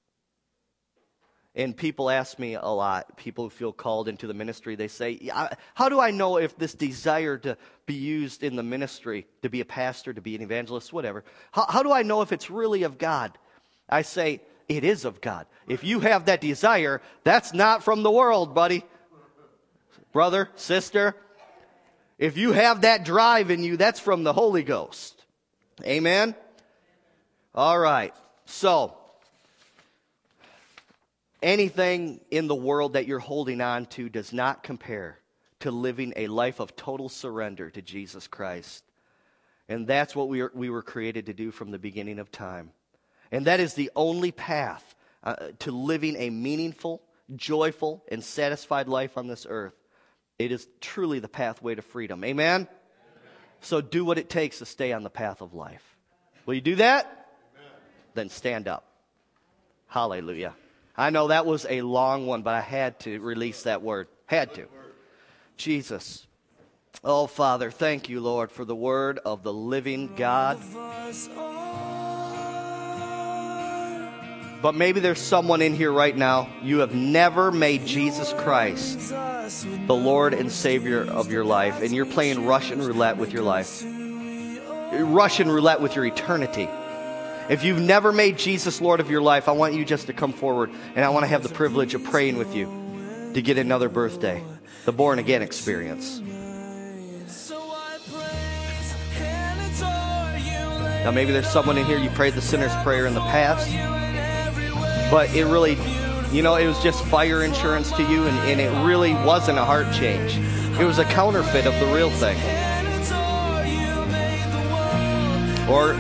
And people ask me a lot, people who feel called into the ministry, they say, how do I know if this desire to be used in the ministry, to be a pastor, to be an evangelist, whatever, how do I know if it's really of God? I say, it is of God. If you have that desire, that's not from the world, buddy. Brother, sister. If you have that drive in you, that's from the Holy Ghost. Amen? All right. So, anything in the world that you're holding on to does not compare to living a life of total surrender to Jesus Christ. And that's what we were created to do from the beginning of time. And that is the only path to living a meaningful, joyful, and satisfied life on this earth. It is truly the pathway to freedom. Amen? Amen. So do what it takes to stay on the path of life. Will you do that? Amen. Then stand up. Hallelujah. I know that was a long one, but I had to release that word. Had to. Jesus. Oh, Father, thank you, Lord, for the word of the living God. But maybe there's someone in here right now, you have never made Jesus Christ the Lord and Savior of your life, and you're playing Russian roulette with your life. Russian roulette with your eternity. If you've never made Jesus Lord of your life, I want you just to come forward, and I want to have the privilege of praying with you to get another birthday, the born again experience. Now maybe there's someone in here, you prayed the sinner's prayer in the past, but it really, it was just fire insurance to you, and it really wasn't a heart change. It was a counterfeit of the real thing. Or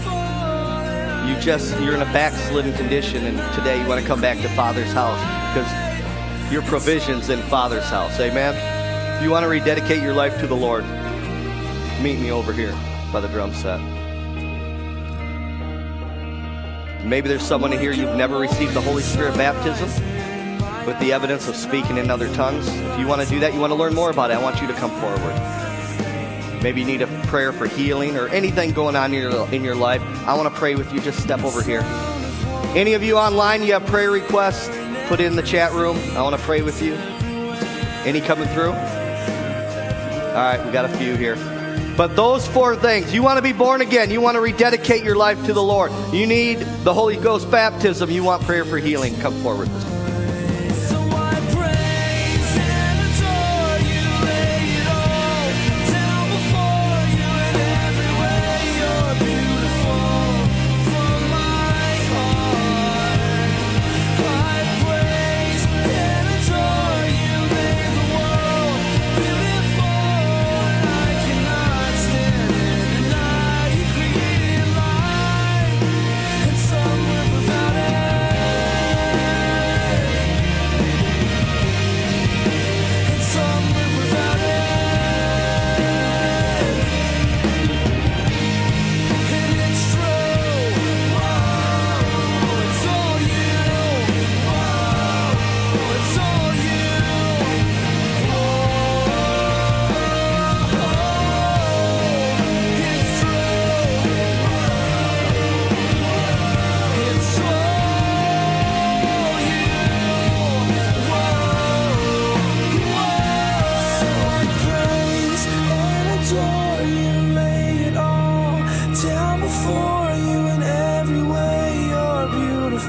you're in a backslidden condition, and today you want to come back to Father's house because your provision's in Father's house. Amen? If you want to rededicate your life to the Lord, meet me over here by the drum set. Maybe there's someone in here, you've never received the Holy Spirit baptism with the evidence of speaking in other tongues. If you want to do that, you want to learn more about it, I want you to come forward. Maybe you need a prayer for healing or anything going on in your life. I want to pray with you. Just step over here. Any of you online, you have prayer requests, put it in the chat room. I want to pray with you. Any coming through? All right, we got a few here. But those four things, you want to be born again, you want to rededicate your life to the Lord, you need the Holy Ghost baptism, you want prayer for healing, come forward.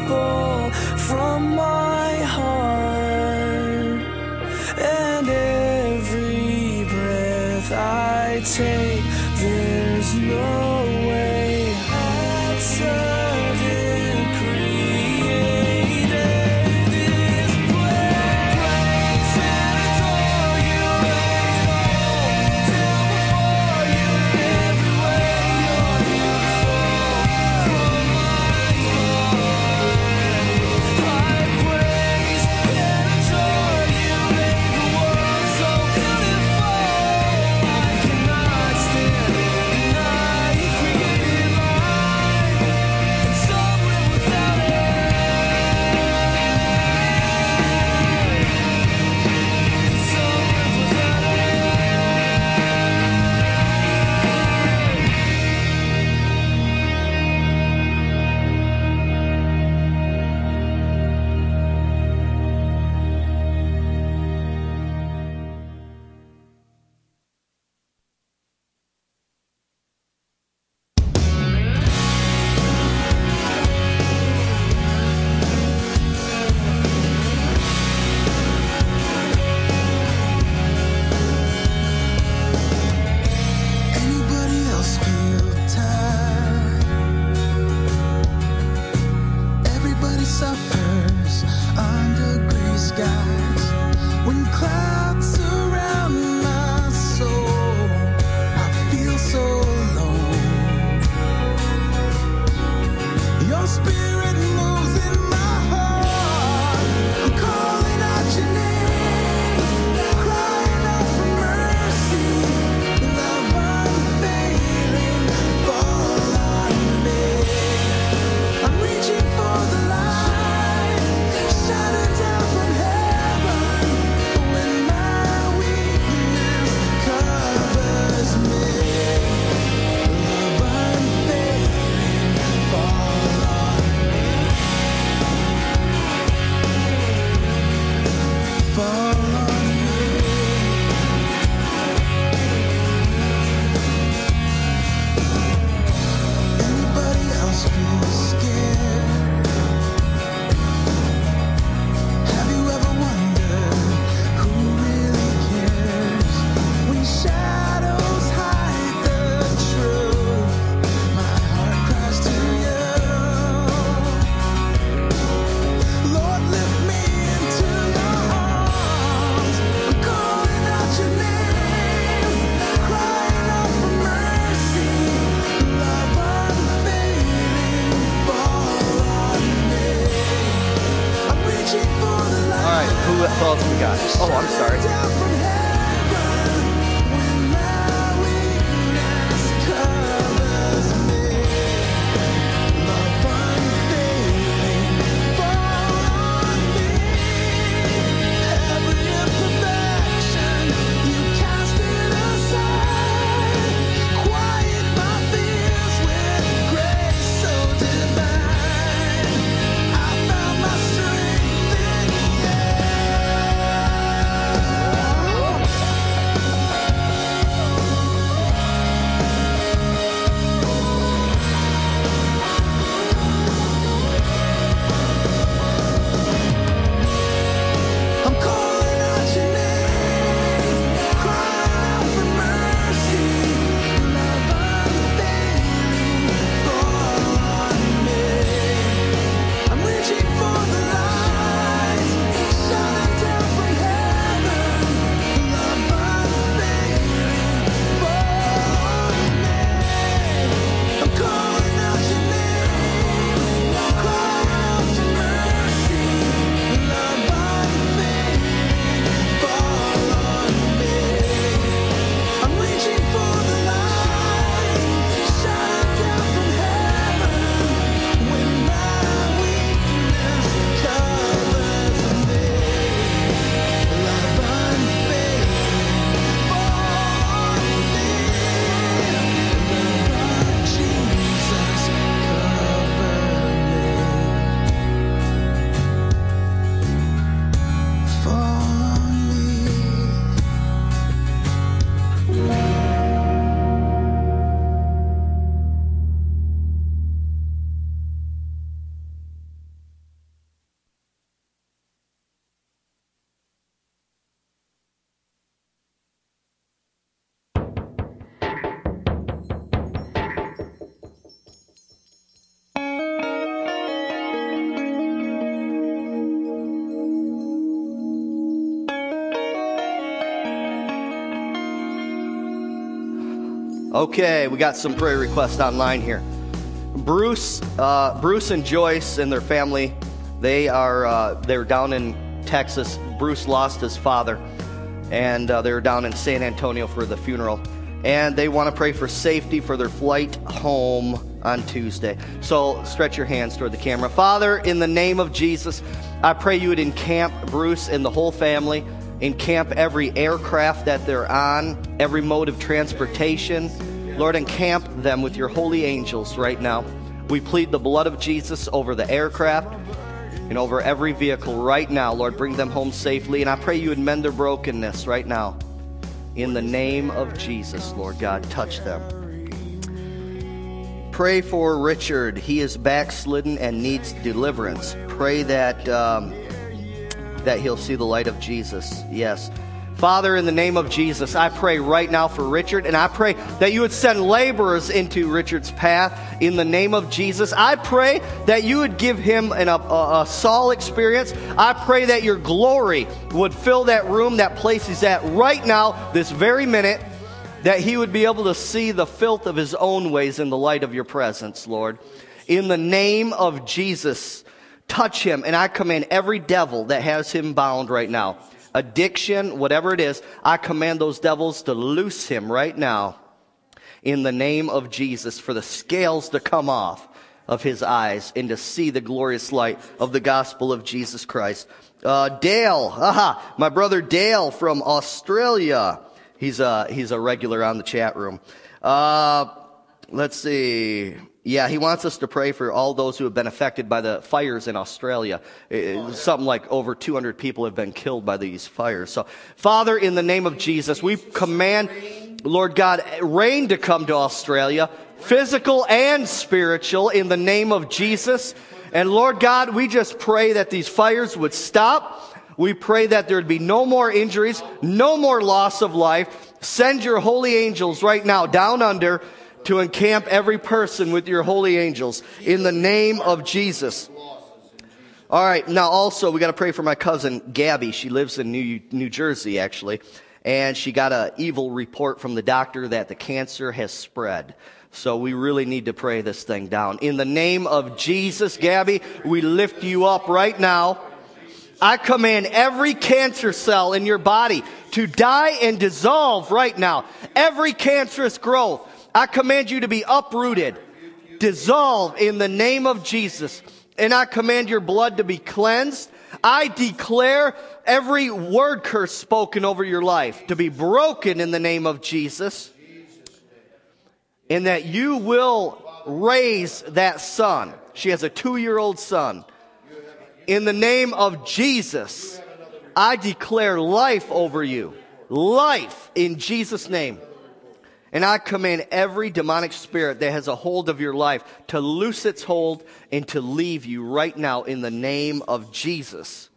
gospel from my heart. And every breath I take, there's no way I'd sudden created this place and adore you and all. Till before you every way you're beautiful from my heart. I praise and adore you, made the world so beautiful. I cannot stand and deny you created life, and some live without it. Some live without anybody else feel tired? Everybody suffers under gray skies. When clouds surround my soul, I feel so alone. Your spirit moves in my heart. I'm calling out your name, crying out for mercy. Love unfailing, fall on me. I'm reaching for the light, shining down from heaven. When my weakness covers me, love unfailing, fall on me. Fall on me. Anybody else feel scared? Have you ever wondered who really cares? When shadows hide the truth, my heart cries to you. Lord, lift me into your arms. I'm calling out your name, crying out for mercy. Love unfailing, fall on me. I'm reaching for the light. All right, who else we got? Oh, I'm sorry. Down from heaven, when my weakness covers me. Love unfailing, fall on me. Every imperfection, you cast it aside. Quiet my fears with grace so divine. I found my strength in you. Okay, we got some prayer requests online here. Bruce and Joyce and their family, they're down in Texas. Bruce lost his father, and they're down in San Antonio for the funeral. And they want to pray for safety for their flight home on Tuesday. So stretch your hands toward the camera. Father, in the name of Jesus, I pray you would encamp Bruce and the whole family. Encamp every aircraft that they're on, every mode of transportation. Lord, encamp them with your holy angels right now. We plead the blood of Jesus over the aircraft and over every vehicle right now. Lord, bring them home safely. And I pray you would mend their brokenness right now. In the name of Jesus, Lord God, touch them. Pray for Richard. He is backslidden and needs deliverance. Pray that he'll see the light of Jesus. Yes. Father, in the name of Jesus, I pray right now for Richard, and I pray that you would send laborers into Richard's path in the name of Jesus. I pray that you would give him a Saul experience. I pray that your glory would fill that room, that place he's at right now, this very minute, that he would be able to see the filth of his own ways in the light of your presence, Lord. In the name of Jesus, touch him, and I command every devil that has him bound right now, addiction, whatever it is, I command those devils to loose him right now in the name of Jesus, for the scales to come off of his eyes and to see the glorious light of the gospel of Jesus Christ. Dale, my brother Dale from Australia. He's a regular on the chat room. Let's see. Yeah, he wants us to pray for all those who have been affected by the fires in Australia. Something like over 200 people have been killed by these fires. So, Father, in the name of Jesus, we command, Lord God, rain to come to Australia, physical and spiritual, in the name of Jesus. And Lord God, we just pray that these fires would stop. We pray that there would be no more injuries, no more loss of life. Send your holy angels right now down under to encamp every person with your holy angels in the name of Jesus. All right, now also we got to pray for my cousin Gabby. She lives in New Jersey, actually, and she got an evil report from the doctor that the cancer has spread. So we really need to pray this thing down. In the name of Jesus, Gabby, we lift you up right now. I command every cancer cell in your body to die and dissolve right now. Every cancerous growth, I command you to be uprooted, dissolve in the name of Jesus. And I command your blood to be cleansed. I declare every word curse spoken over your life to be broken in the name of Jesus. And that you will raise that son. She has a 2-year-old son. In the name of Jesus, I declare life over you. Life in Jesus' name. And I command every demonic spirit that has a hold of your life to loose its hold and to leave you right now in the name of Jesus.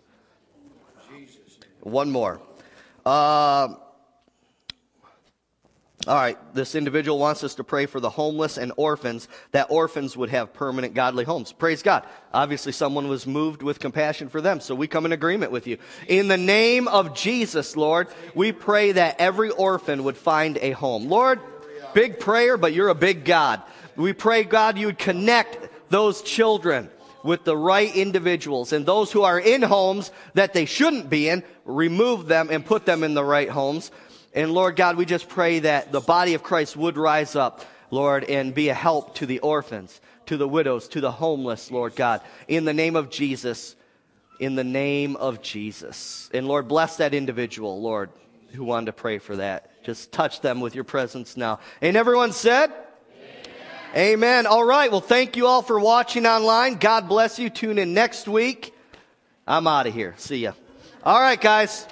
One more. All right, this individual wants us to pray for the homeless and orphans, that orphans would have permanent godly homes. Praise God. Obviously, someone was moved with compassion for them, so we come in agreement with you. In the name of Jesus, Lord, we pray that every orphan would find a home. Lord, big prayer, but you're a big God. We pray, God, you would connect those children with the right individuals, and those who are in homes that they shouldn't be in, remove them and put them in the right homes. And Lord God, we just pray that the body of Christ would rise up, Lord, and be a help to the orphans, to the widows, to the homeless, Lord God. In the name of Jesus, in the name of Jesus. And Lord, bless that individual, Lord, who wanted to pray for that. Just touch them with your presence now. And everyone said? Amen. Amen. All right. Well, thank you all for watching online. God bless you. Tune in next week. I'm out of here. See ya. All right, guys.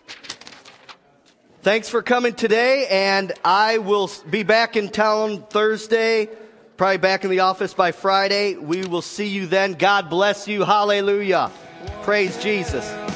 Thanks for coming today, and I will be back in town Thursday, probably back in the office by Friday. We will see you then. God bless you. Hallelujah. Praise Jesus.